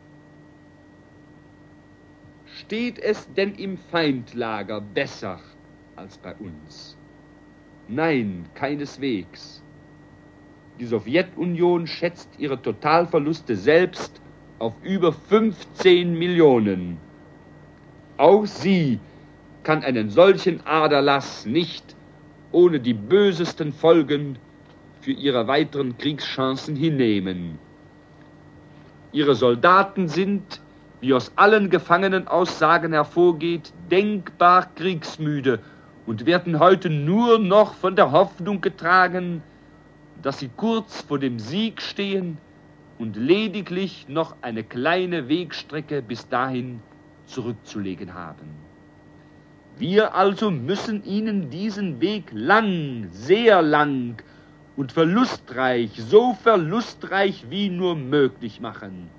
Steht es denn im Feindlager besser als bei uns? Nein, keineswegs. Die Sowjetunion schätzt ihre Totalverluste selbst auf über 15 Millionen. Auch sie kann einen solchen Aderlass nicht ohne die bösesten Folgen für ihre weiteren Kriegschancen hinnehmen. Ihre Soldaten sind, wie aus allen Gefangenenaussagen hervorgeht, denkbar kriegsmüde und werden heute nur noch von der Hoffnung getragen, dass sie kurz vor dem Sieg stehen und lediglich noch eine kleine Wegstrecke bis dahin zurückzulegen haben. Wir also müssen ihnen diesen Weg lang, sehr lang und verlustreich, so verlustreich wie nur möglich machen.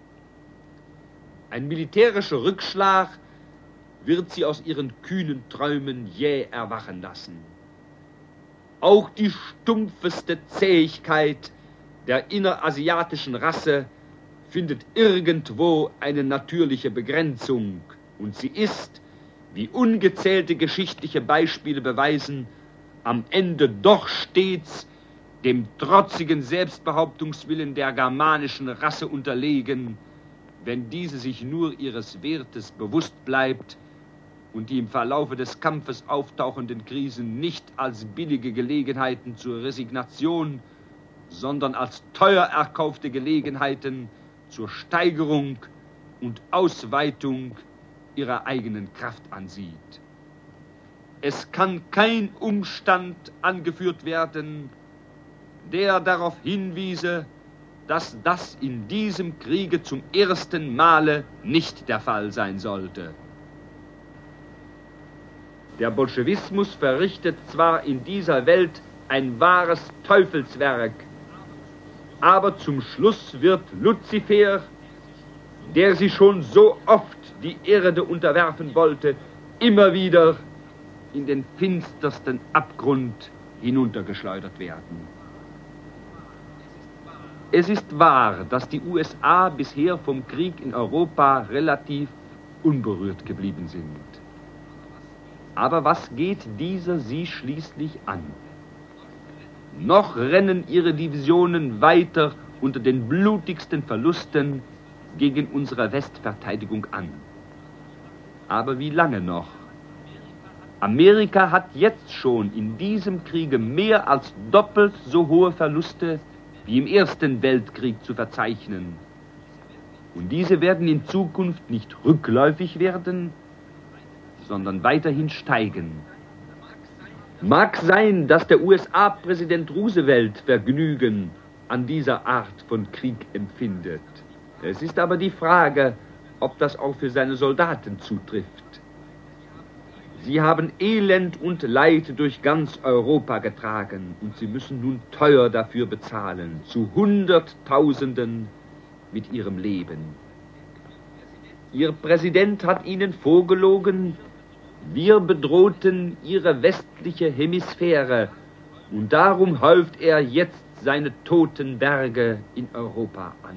Ein militärischer Rückschlag wird sie aus ihren kühnen Träumen jäh erwachen lassen. Auch die stumpfeste Zähigkeit der innerasiatischen Rasse findet irgendwo eine natürliche Begrenzung, und sie ist, wie ungezählte geschichtliche Beispiele beweisen, am Ende doch stets dem trotzigen Selbstbehauptungswillen der germanischen Rasse unterlegen, wenn diese sich nur ihres Wertes bewusst bleibt und die im Verlaufe des Kampfes auftauchenden Krisen nicht als billige Gelegenheiten zur Resignation, sondern als teuer erkaufte Gelegenheiten zur Steigerung und Ausweitung ihrer eigenen Kraft ansieht. Es kann kein Umstand angeführt werden, der darauf hinwiese, dass das in diesem Kriege zum ersten Male nicht der Fall sein sollte. Der Bolschewismus verrichtet zwar in dieser Welt ein wahres Teufelswerk, aber zum Schluss wird Luzifer, der sie schon so oft die Erde unterwerfen wollte, immer wieder in den finstersten Abgrund hinuntergeschleudert werden. Es ist wahr, dass die USA bisher vom Krieg in Europa relativ unberührt geblieben sind. Aber was geht dieser sie schließlich an? Noch rennen ihre Divisionen weiter unter den blutigsten Verlusten gegen unsere Westverteidigung an. Aber wie lange noch? Amerika hat jetzt schon in diesem Kriege mehr als doppelt so hohe Verluste wie im Ersten Weltkrieg zu verzeichnen. Und diese werden in Zukunft nicht rückläufig werden, sondern weiterhin steigen. Mag sein, dass der USA-Präsident Roosevelt Vergnügen an dieser Art von Krieg empfindet. Es ist aber die Frage, ob das auch für seine Soldaten zutrifft. Sie haben Elend und Leid durch ganz Europa getragen und sie müssen nun teuer dafür bezahlen, zu Hunderttausenden mit ihrem Leben. Ihr Präsident hat ihnen vorgelogen, wir bedrohten ihre westliche Hemisphäre und darum häuft er jetzt seine toten Berge in Europa an.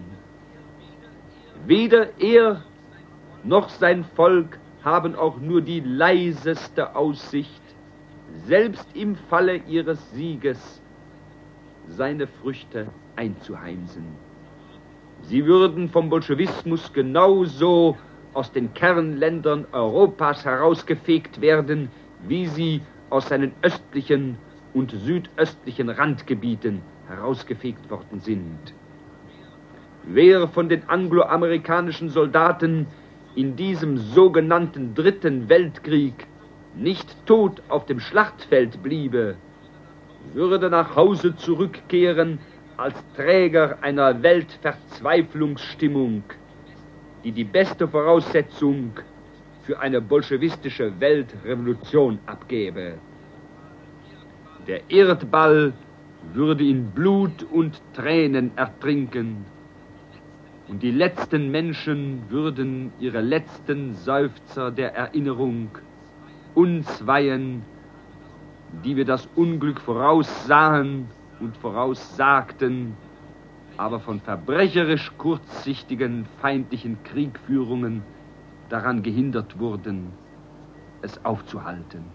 Weder er noch sein Volk haben auch nur die leiseste Aussicht, selbst im Falle ihres Sieges seine Früchte einzuheimsen. Sie würden vom Bolschewismus genauso aus den Kernländern Europas herausgefegt werden, wie sie aus seinen östlichen und südöstlichen Randgebieten herausgefegt worden sind. Wer von den angloamerikanischen Soldaten in diesem sogenannten Dritten Weltkrieg nicht tot auf dem Schlachtfeld bliebe, würde nach Hause zurückkehren als Träger einer Weltverzweiflungsstimmung, die die beste Voraussetzung für eine bolschewistische Weltrevolution abgäbe. Der Erdball würde in Blut und Tränen ertrinken, und die letzten Menschen würden ihre letzten Seufzer der Erinnerung uns weihen, die wir das Unglück voraussahen und voraussagten, aber von verbrecherisch kurzsichtigen feindlichen Kriegführungen daran gehindert wurden, es aufzuhalten.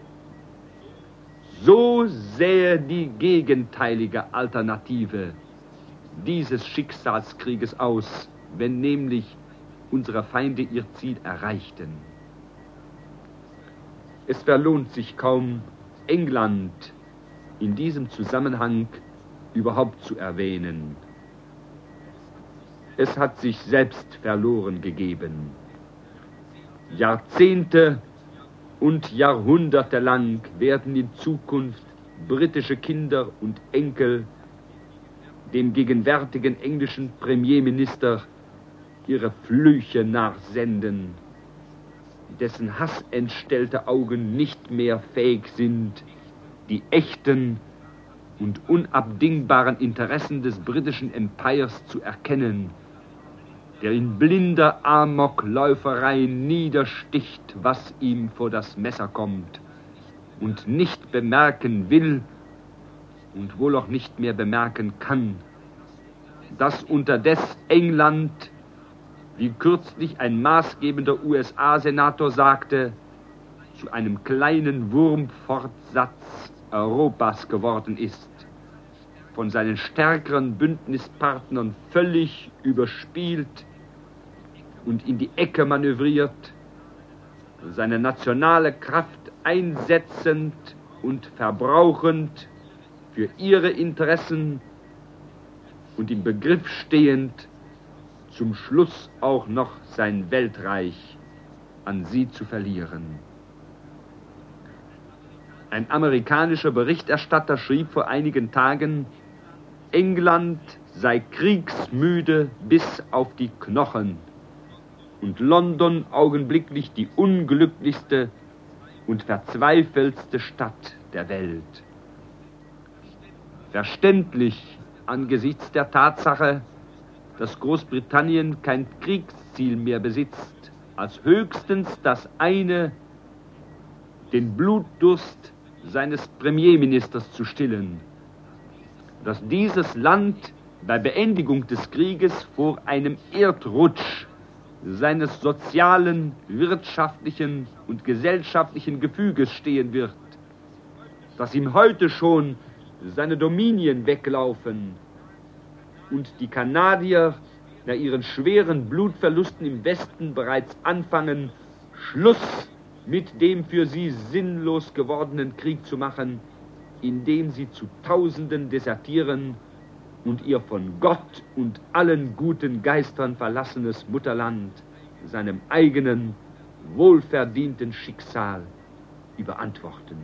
So sähe die gegenteilige Alternative dieses Schicksalskrieges aus, wenn nämlich unsere Feinde ihr Ziel erreichten. Es verlohnt sich kaum, England in diesem Zusammenhang überhaupt zu erwähnen. Es hat sich selbst verloren gegeben. Jahrzehnte und Jahrhunderte lang werden in Zukunft britische Kinder und Enkel dem gegenwärtigen englischen Premierminister ihre Flüche nachsenden, dessen hassentstellte Augen nicht mehr fähig sind, die echten und unabdingbaren Interessen des britischen Empires zu erkennen, der in blinder Amokläuferei niedersticht, was ihm vor das Messer kommt, und nicht bemerken will und wohl auch nicht mehr bemerken kann, dass unterdes England, wie kürzlich ein maßgebender USA-Senator sagte, zu einem kleinen Wurmfortsatz Europas geworden ist, von seinen stärkeren Bündnispartnern völlig überspielt und in die Ecke manövriert, seine nationale Kraft einsetzend und verbrauchend für ihre Interessen und im Begriff stehend, zum Schluss auch noch sein Weltreich an sie zu verlieren. Ein amerikanischer Berichterstatter schrieb vor einigen Tagen, England sei kriegsmüde bis auf die Knochen und London augenblicklich die unglücklichste und verzweifeltste Stadt der Welt. Verständlich angesichts der Tatsache, dass Großbritannien kein Kriegsziel mehr besitzt, als höchstens das eine, den Blutdurst seines Premierministers zu stillen, dass dieses Land bei Beendigung des Krieges vor einem Erdrutsch seines sozialen, wirtschaftlichen und gesellschaftlichen Gefüges stehen wird, dass ihm heute schon seine Dominien weglaufen und die Kanadier nach ihren schweren Blutverlusten im Westen bereits anfangen, Schluss mit dem für sie sinnlos gewordenen Krieg zu machen, indem sie zu Tausenden desertieren und ihr von Gott und allen guten Geistern verlassenes Mutterland seinem eigenen, wohlverdienten Schicksal überantworten.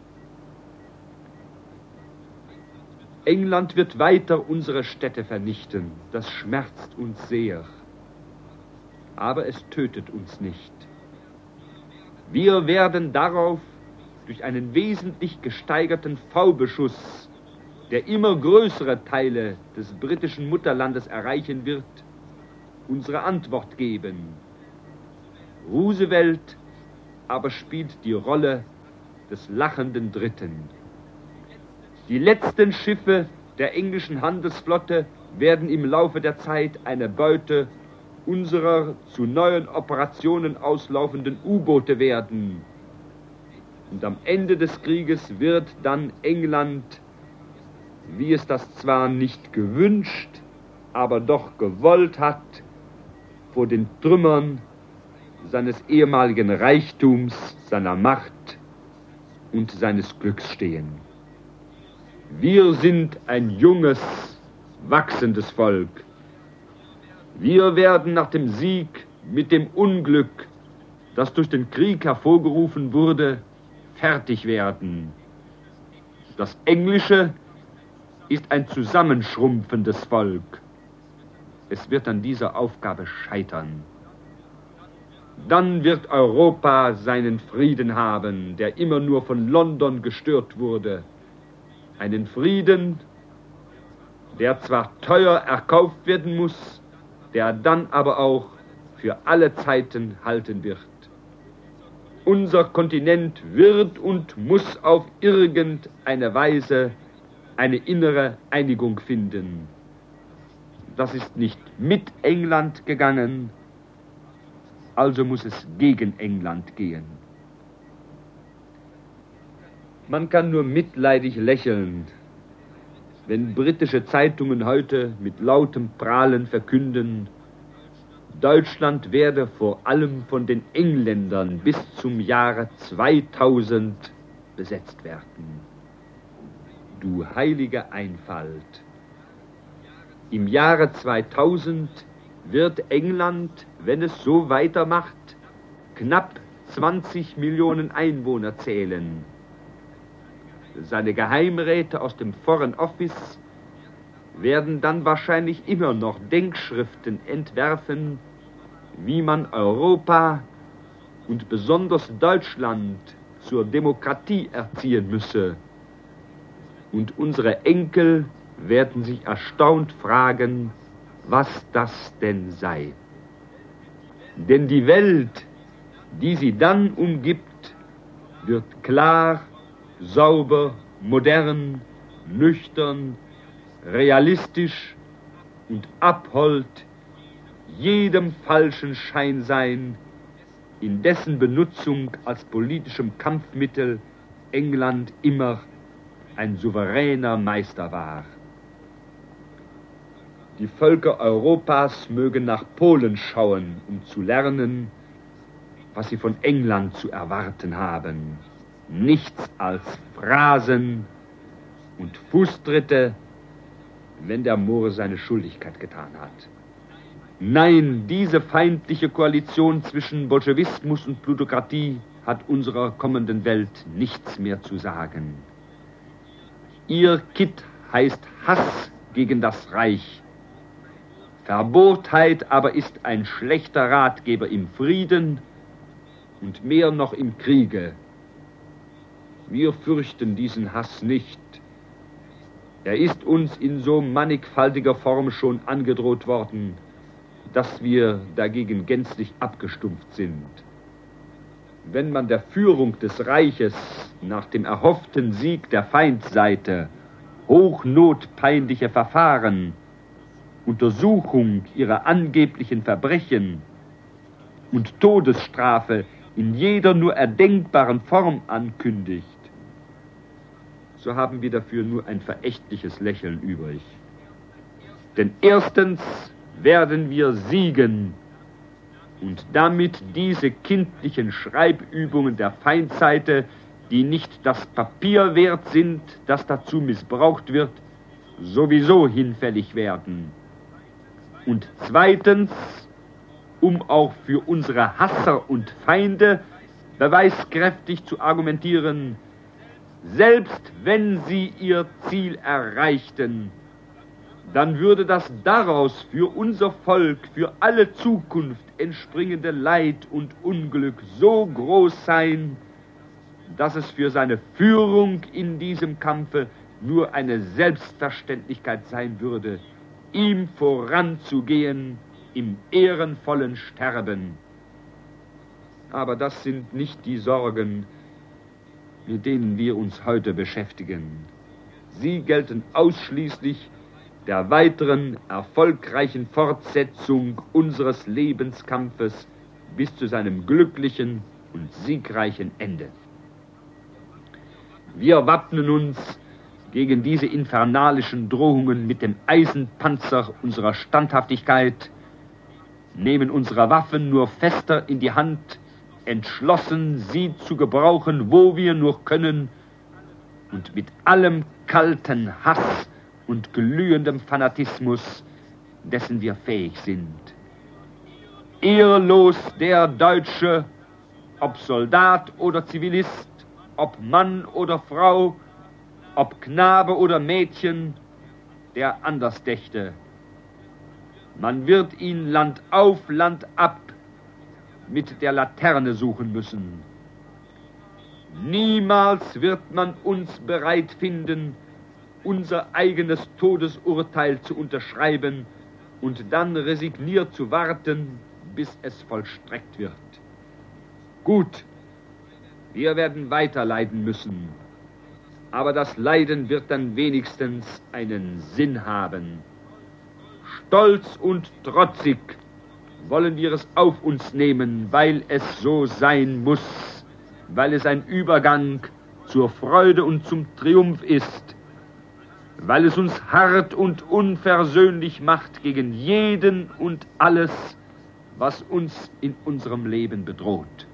England wird weiter unsere Städte vernichten, das schmerzt uns sehr, aber es tötet uns nicht. Wir werden darauf durch einen wesentlich gesteigerten V-Beschuss, der immer größere Teile des britischen Mutterlandes erreichen wird, unsere Antwort geben. Roosevelt aber spielt die Rolle des lachenden Dritten. Die letzten Schiffe der englischen Handelsflotte werden im Laufe der Zeit eine Beute unserer zu neuen Operationen auslaufenden U-Boote werden. Und am Ende des Krieges wird dann England, wie es das zwar nicht gewünscht, aber doch gewollt hat, vor den Trümmern seines ehemaligen Reichtums, seiner Macht und seines Glücks stehen. Wir sind ein junges, wachsendes Volk. Wir werden nach dem Sieg mit dem Unglück, das durch den Krieg hervorgerufen wurde, fertig werden. Das Englische ist ein zusammenschrumpfendes Volk. Es wird an dieser Aufgabe scheitern. Dann wird Europa seinen Frieden haben, der immer nur von London gestört wurde. Einen Frieden, der zwar teuer erkauft werden muss, der dann aber auch für alle Zeiten halten wird. Unser Kontinent wird und muss auf irgendeine Weise eine innere Einigung finden. Das ist nicht mit England gegangen, also muss es gegen England gehen. Man kann nur mitleidig lächeln, wenn britische Zeitungen heute mit lautem Prahlen verkünden, Deutschland werde vor allem von den Engländern bis zum Jahre 2000 besetzt werden. Du heilige Einfalt! Im Jahre 2000 wird England, wenn es so weitermacht, knapp 20 Millionen Einwohner zählen. Seine Geheimräte aus dem Foreign Office werden dann wahrscheinlich immer noch Denkschriften entwerfen, wie man Europa und besonders Deutschland zur Demokratie erziehen müsse. Und unsere Enkel werden sich erstaunt fragen, was das denn sei. Denn die Welt, die sie dann umgibt, wird klar, sauber, modern, nüchtern, realistisch und abhold jedem falschen Schein sein, in dessen Benutzung als politischem Kampfmittel England immer ein souveräner Meister war. Die Völker Europas mögen nach Polen schauen, um zu lernen, was sie von England zu erwarten haben. Nichts als Phrasen und Fußtritte, wenn der Mohr seine Schuldigkeit getan hat. Nein, diese feindliche Koalition zwischen Bolschewismus und Plutokratie hat unserer kommenden Welt nichts mehr zu sagen. Ihr Kitt heißt Hass gegen das Reich. Verbohrtheit aber ist ein schlechter Ratgeber im Frieden und mehr noch im Kriege. Wir fürchten diesen Hass nicht. Er ist uns in so mannigfaltiger Form schon angedroht worden, dass wir dagegen gänzlich abgestumpft sind. Wenn man der Führung des Reiches nach dem erhofften Sieg der Feindseite hochnotpeinliche Verfahren, Untersuchung ihrer angeblichen Verbrechen und Todesstrafe in jeder nur erdenkbaren Form ankündigt, so haben wir dafür nur ein verächtliches Lächeln übrig. Denn erstens werden wir siegen und damit diese kindlichen Schreibübungen der Feindseite, die nicht das Papier wert sind, das dazu missbraucht wird, sowieso hinfällig werden. Und zweitens, um auch für unsere Hasser und Feinde beweiskräftig zu argumentieren, selbst wenn sie ihr Ziel erreichten, dann würde das daraus für unser Volk, für alle Zukunft entspringende Leid und Unglück so groß sein, dass es für seine Führung in diesem Kampfe nur eine Selbstverständlichkeit sein würde, ihm voranzugehen im ehrenvollen Sterben. Aber das sind nicht die Sorgen, mit denen wir uns heute beschäftigen. Sie gelten ausschließlich der weiteren erfolgreichen Fortsetzung unseres Lebenskampfes bis zu seinem glücklichen und siegreichen Ende. Wir wappnen uns gegen diese infernalischen Drohungen mit dem Eisenpanzer unserer Standhaftigkeit, nehmen unsere Waffen nur fester in die Hand, entschlossen, sie zu gebrauchen, wo wir nur können, und mit allem kalten Hass und glühendem Fanatismus, dessen wir fähig sind. Ehrlos der Deutsche, ob Soldat oder Zivilist, ob Mann oder Frau, ob Knabe oder Mädchen, der anders dächte. Man wird ihn Land auf, Land ab mit der Laterne suchen müssen. Niemals wird man uns bereit finden, unser eigenes Todesurteil zu unterschreiben und dann resigniert zu warten, bis es vollstreckt wird. Gut, wir werden weiter leiden müssen, aber das Leiden wird dann wenigstens einen Sinn haben. Stolz und trotzig wollen wir es auf uns nehmen, weil es so sein muss, weil es ein Übergang zur Freude und zum Triumph ist, weil es uns hart und unversöhnlich macht gegen jeden und alles, was uns in unserem Leben bedroht.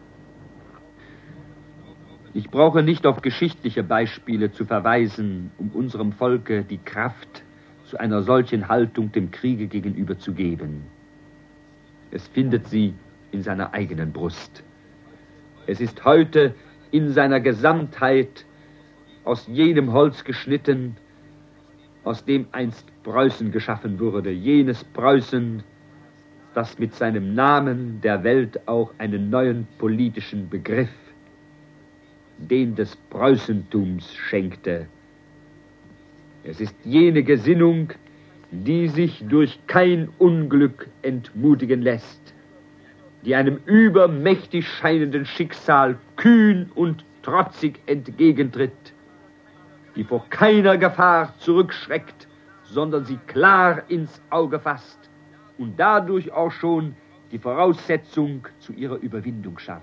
Ich brauche nicht auf geschichtliche Beispiele zu verweisen, um unserem Volke die Kraft zu einer solchen Haltung dem Kriege gegenüber zu geben. Es findet sie in seiner eigenen Brust. Es ist heute in seiner Gesamtheit aus jenem Holz geschnitten, aus dem einst Preußen geschaffen wurde, jenes Preußen, das mit seinem Namen der Welt auch einen neuen politischen Begriff, den des Preußentums, schenkte. Es ist jene Gesinnung, die sich durch kein Unglück entmutigen lässt, die einem übermächtig scheinenden Schicksal kühn und trotzig entgegentritt, die vor keiner Gefahr zurückschreckt, sondern sie klar ins Auge fasst und dadurch auch schon die Voraussetzung zu ihrer Überwindung schafft.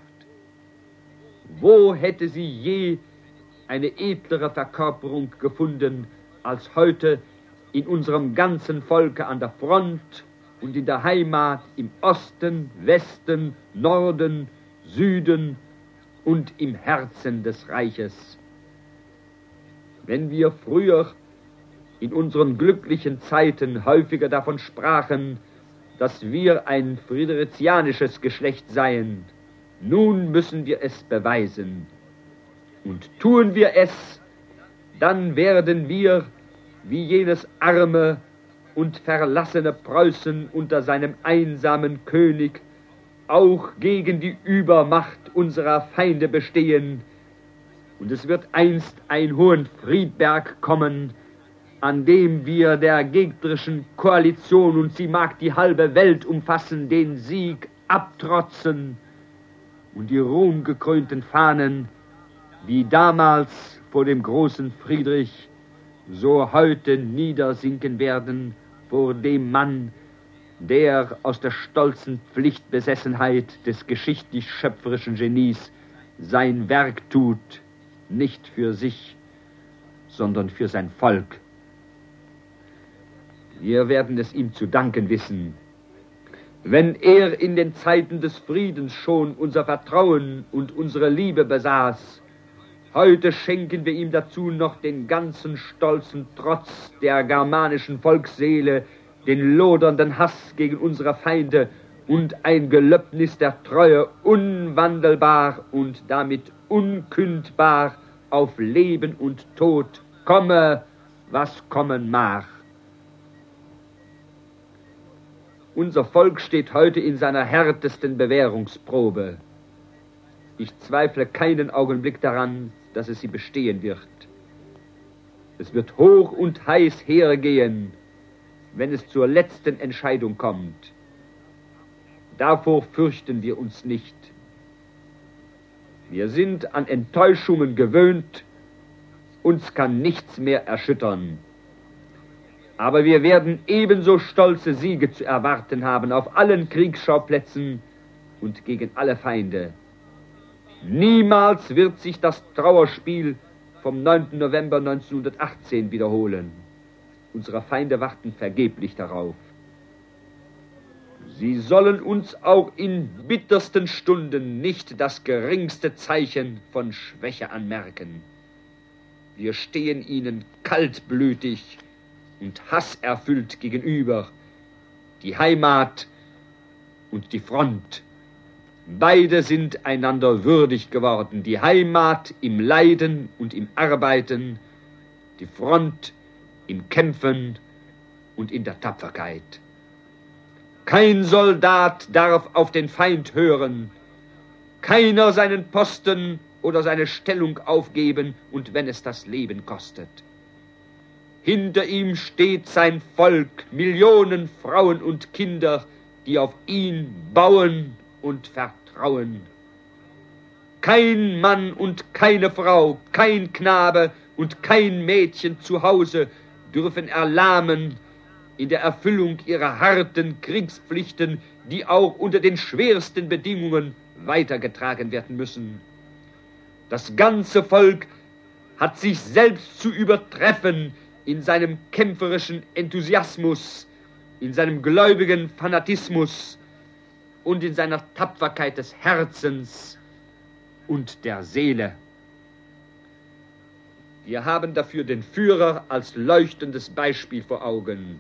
Wo hätte sie je eine edlere Verkörperung gefunden als heute in unserem ganzen Volke an der Front und in der Heimat im Osten, Westen, Norden, Süden und im Herzen des Reiches? Wenn wir früher in unseren glücklichen Zeiten häufiger davon sprachen, dass wir ein friederizianisches Geschlecht seien, nun müssen wir es beweisen. Und tun wir es, dann werden wir, wie jenes arme und verlassene Preußen unter seinem einsamen König, auch gegen die Übermacht unserer Feinde bestehen. Und es wird einst ein Hohenfriedberg kommen, an dem wir der gegnerischen Koalition, und sie mag die halbe Welt umfassen, den Sieg abtrotzen und die ruhmgekrönten Fahnen, wie damals vor dem großen Friedrich, so heute niedersinken werden vor dem Mann, der aus der stolzen Pflichtbesessenheit des geschichtlich-schöpferischen Genies sein Werk tut, nicht für sich, sondern für sein Volk. Wir werden es ihm zu danken wissen, wenn er in den Zeiten des Friedens schon unser Vertrauen und unsere Liebe besaß Heute schenken wir ihm dazu noch den ganzen stolzen Trotz der germanischen Volksseele, den lodernden Hass gegen unsere Feinde und ein Gelöbnis der Treue, unwandelbar und damit unkündbar auf Leben und Tod, komme, was kommen mag. Unser Volk steht heute in seiner härtesten Bewährungsprobe. Ich zweifle keinen Augenblick daran, dass es sie bestehen wird. Es wird hoch und heiß hergehen, wenn es zur letzten Entscheidung kommt. Davor fürchten wir uns nicht. Wir sind an Enttäuschungen gewöhnt, uns kann nichts mehr erschüttern. Aber wir werden ebenso stolze Siege zu erwarten haben auf allen Kriegsschauplätzen und gegen alle Feinde. Niemals wird sich das Trauerspiel vom 9. November 1918 wiederholen. Unsere Feinde warten vergeblich darauf. Sie sollen uns auch in bittersten Stunden nicht das geringste Zeichen von Schwäche anmerken. Wir stehen ihnen kaltblütig und hasserfüllt gegenüber, die Heimat und die Front. Beide sind einander würdig geworden, die Heimat im Leiden und im Arbeiten, die Front im Kämpfen und in der Tapferkeit. Kein Soldat darf auf den Feind hören, keiner seinen Posten oder seine Stellung aufgeben, und wenn es das Leben kostet. Hinter ihm steht sein Volk, Millionen Frauen und Kinder, die auf ihn bauen und vertrauen. Kein Mann und keine Frau, kein Knabe und kein Mädchen zu Hause dürfen erlahmen in der Erfüllung ihrer harten Kriegspflichten, die auch unter den schwersten Bedingungen weitergetragen werden müssen. Das ganze Volk hat sich selbst zu übertreffen in seinem kämpferischen Enthusiasmus, in seinem gläubigen Fanatismus und in seiner Tapferkeit des Herzens und der Seele. Wir haben dafür den Führer als leuchtendes Beispiel vor Augen.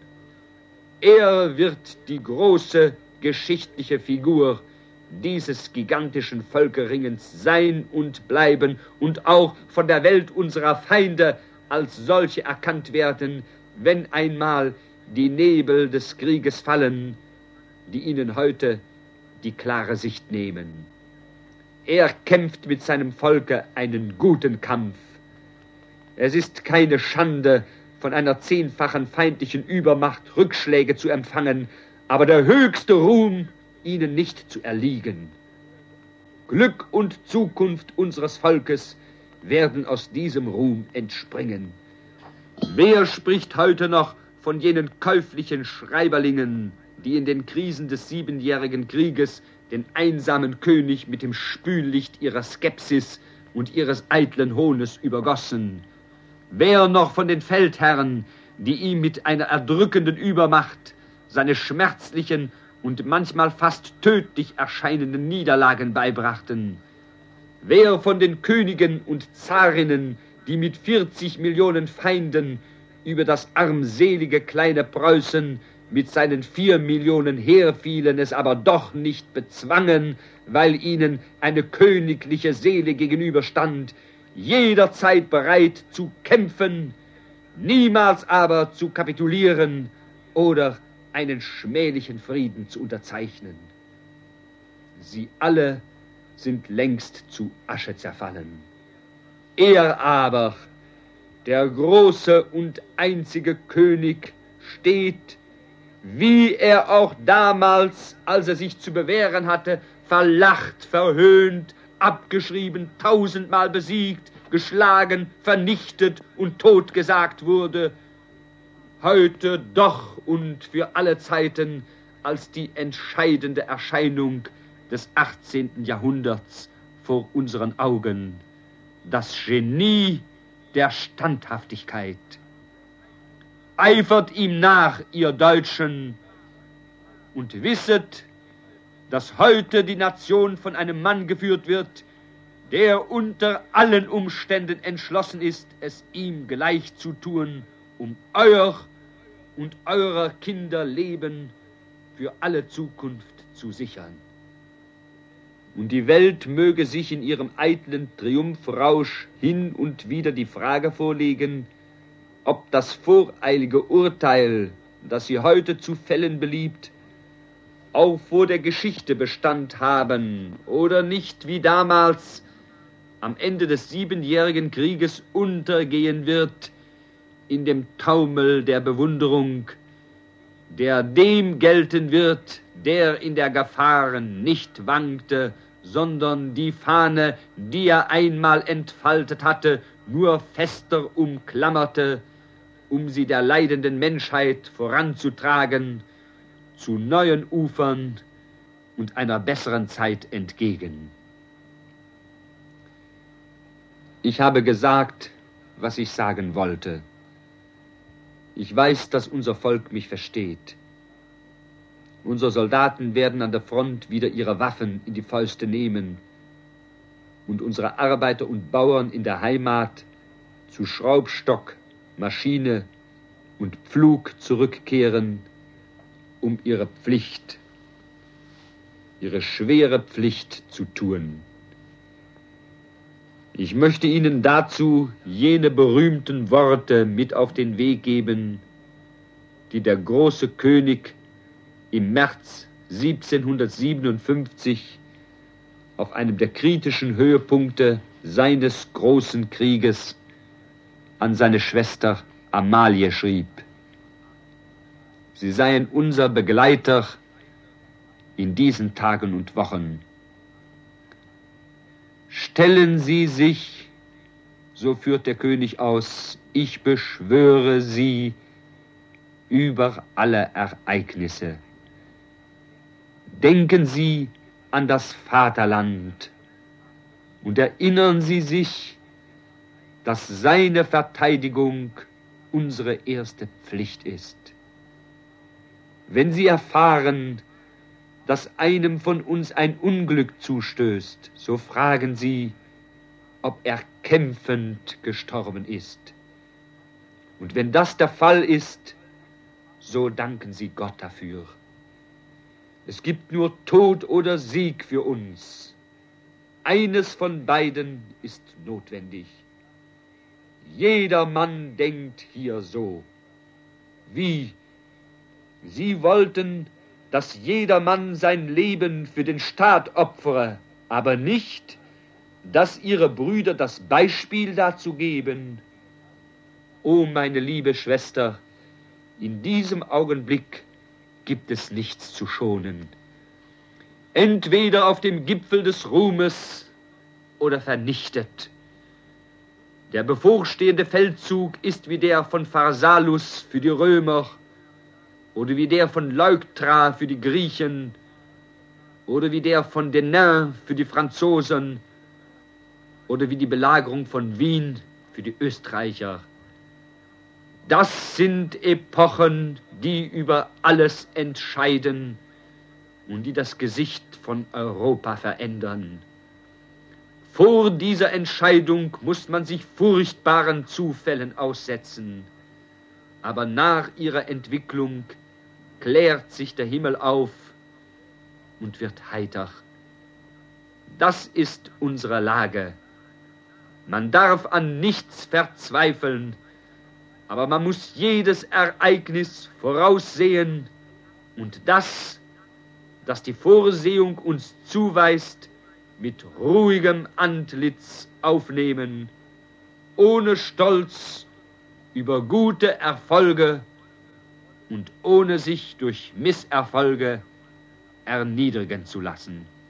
Er wird die große geschichtliche Figur dieses gigantischen Völkerringens sein und bleiben und auch von der Welt unserer Feinde als solche erkannt werden, wenn einmal die Nebel des Krieges fallen, die ihnen heute die klare Sicht nehmen. Er kämpft mit seinem Volke einen guten Kampf. Es ist keine Schande, von einer 10-fachen feindlichen Übermacht Rückschläge zu empfangen, aber der höchste Ruhm, ihnen nicht zu erliegen. Glück und Zukunft unseres Volkes werden aus diesem Ruhm entspringen. Wer spricht heute noch von jenen käuflichen Schreiberlingen, die in den Krisen des 7-jährigen Krieges den einsamen König mit dem Spüllicht ihrer Skepsis und ihres eitlen Hohnes übergossen? Wer noch von den Feldherren, die ihm mit einer erdrückenden Übermacht seine schmerzlichen und manchmal fast tödlich erscheinenden Niederlagen beibrachten? Wer von den Königen und Zarinnen, die mit 40 Millionen Feinden über das armselige kleine Preußen mit seinen 4 Millionen herfielen, es aber doch nicht bezwangen, weil ihnen eine königliche Seele gegenüberstand, jederzeit bereit zu kämpfen, niemals aber zu kapitulieren oder einen schmählichen Frieden zu unterzeichnen? Sie alle sind längst zu Asche zerfallen. Er aber, der große und einzige König, steht, wie er auch damals, als er sich zu bewähren hatte, verlacht, verhöhnt, abgeschrieben, 1000-mal besiegt, geschlagen, vernichtet und totgesagt wurde, heute doch und für alle Zeiten als die entscheidende Erscheinung des 18. Jahrhunderts vor unseren Augen, das Genie der Standhaftigkeit. Eifert ihm nach, ihr Deutschen, und wisset, dass heute die Nation von einem Mann geführt wird, der unter allen Umständen entschlossen ist, es ihm gleich zu tun, um euer und eurer Kinder Leben für alle Zukunft zu sichern. Und die Welt möge sich in ihrem eitlen Triumphrausch hin und wieder die Frage vorlegen, ob das voreilige Urteil, das sie heute zu fällen beliebt, auch vor der Geschichte Bestand haben oder nicht wie damals am Ende des 7-jährigen Krieges untergehen wird in dem Taumel der Bewunderung, der dem gelten wird, der in der Gefahren nicht wankte, sondern die Fahne, die er einmal entfaltet hatte, nur fester umklammerte, um sie der leidenden Menschheit voranzutragen, zu neuen Ufern und einer besseren Zeit entgegen. Ich habe gesagt, was ich sagen wollte. Ich weiß, dass unser Volk mich versteht. Unsere Soldaten werden an der Front wieder ihre Waffen in die Fäuste nehmen und unsere Arbeiter und Bauern in der Heimat zu Schraubstock, Maschine und Pflug zurückkehren, um ihre Pflicht, ihre schwere Pflicht zu tun. Ich möchte Ihnen dazu jene berühmten Worte mit auf den Weg geben, die der große König im März 1757 auf einem der kritischen Höhepunkte seines großen Krieges an seine Schwester Amalie schrieb. Sie seien unser Begleiter in diesen Tagen und Wochen. Stellen Sie sich, so führt der König aus, ich beschwöre Sie über alle Ereignisse. Denken Sie an das Vaterland und erinnern Sie sich, dass seine Verteidigung unsere erste Pflicht ist. Wenn Sie erfahren, dass einem von uns ein Unglück zustößt, so fragen Sie, ob er kämpfend gestorben ist. Und wenn das der Fall ist, so danken Sie Gott dafür. Es gibt nur Tod oder Sieg für uns. Eines von beiden ist notwendig. Jeder Mann denkt hier so. Wie? Sie wollten, dass jeder Mann sein Leben für den Staat opfere, aber nicht, dass ihre Brüder das Beispiel dazu geben. O meine liebe Schwester, in diesem Augenblick gibt es nichts zu schonen. Entweder auf dem Gipfel des Ruhmes oder vernichtet. Der bevorstehende Feldzug ist wie der von Pharsalus für die Römer oder wie der von Leuktra für die Griechen oder wie der von Denain für die Franzosen oder wie die Belagerung von Wien für die Österreicher. Das sind Epochen, die über alles entscheiden und die das Gesicht von Europa verändern. Vor dieser Entscheidung muss man sich furchtbaren Zufällen aussetzen. Aber nach ihrer Entwicklung klärt sich der Himmel auf und wird heiter. Das ist unsere Lage. Man darf an nichts verzweifeln, aber man muss jedes Ereignis voraussehen und das die Vorsehung uns zuweist, mit ruhigem Antlitz aufnehmen, ohne Stolz über gute Erfolge und ohne sich durch Misserfolge erniedrigen zu lassen.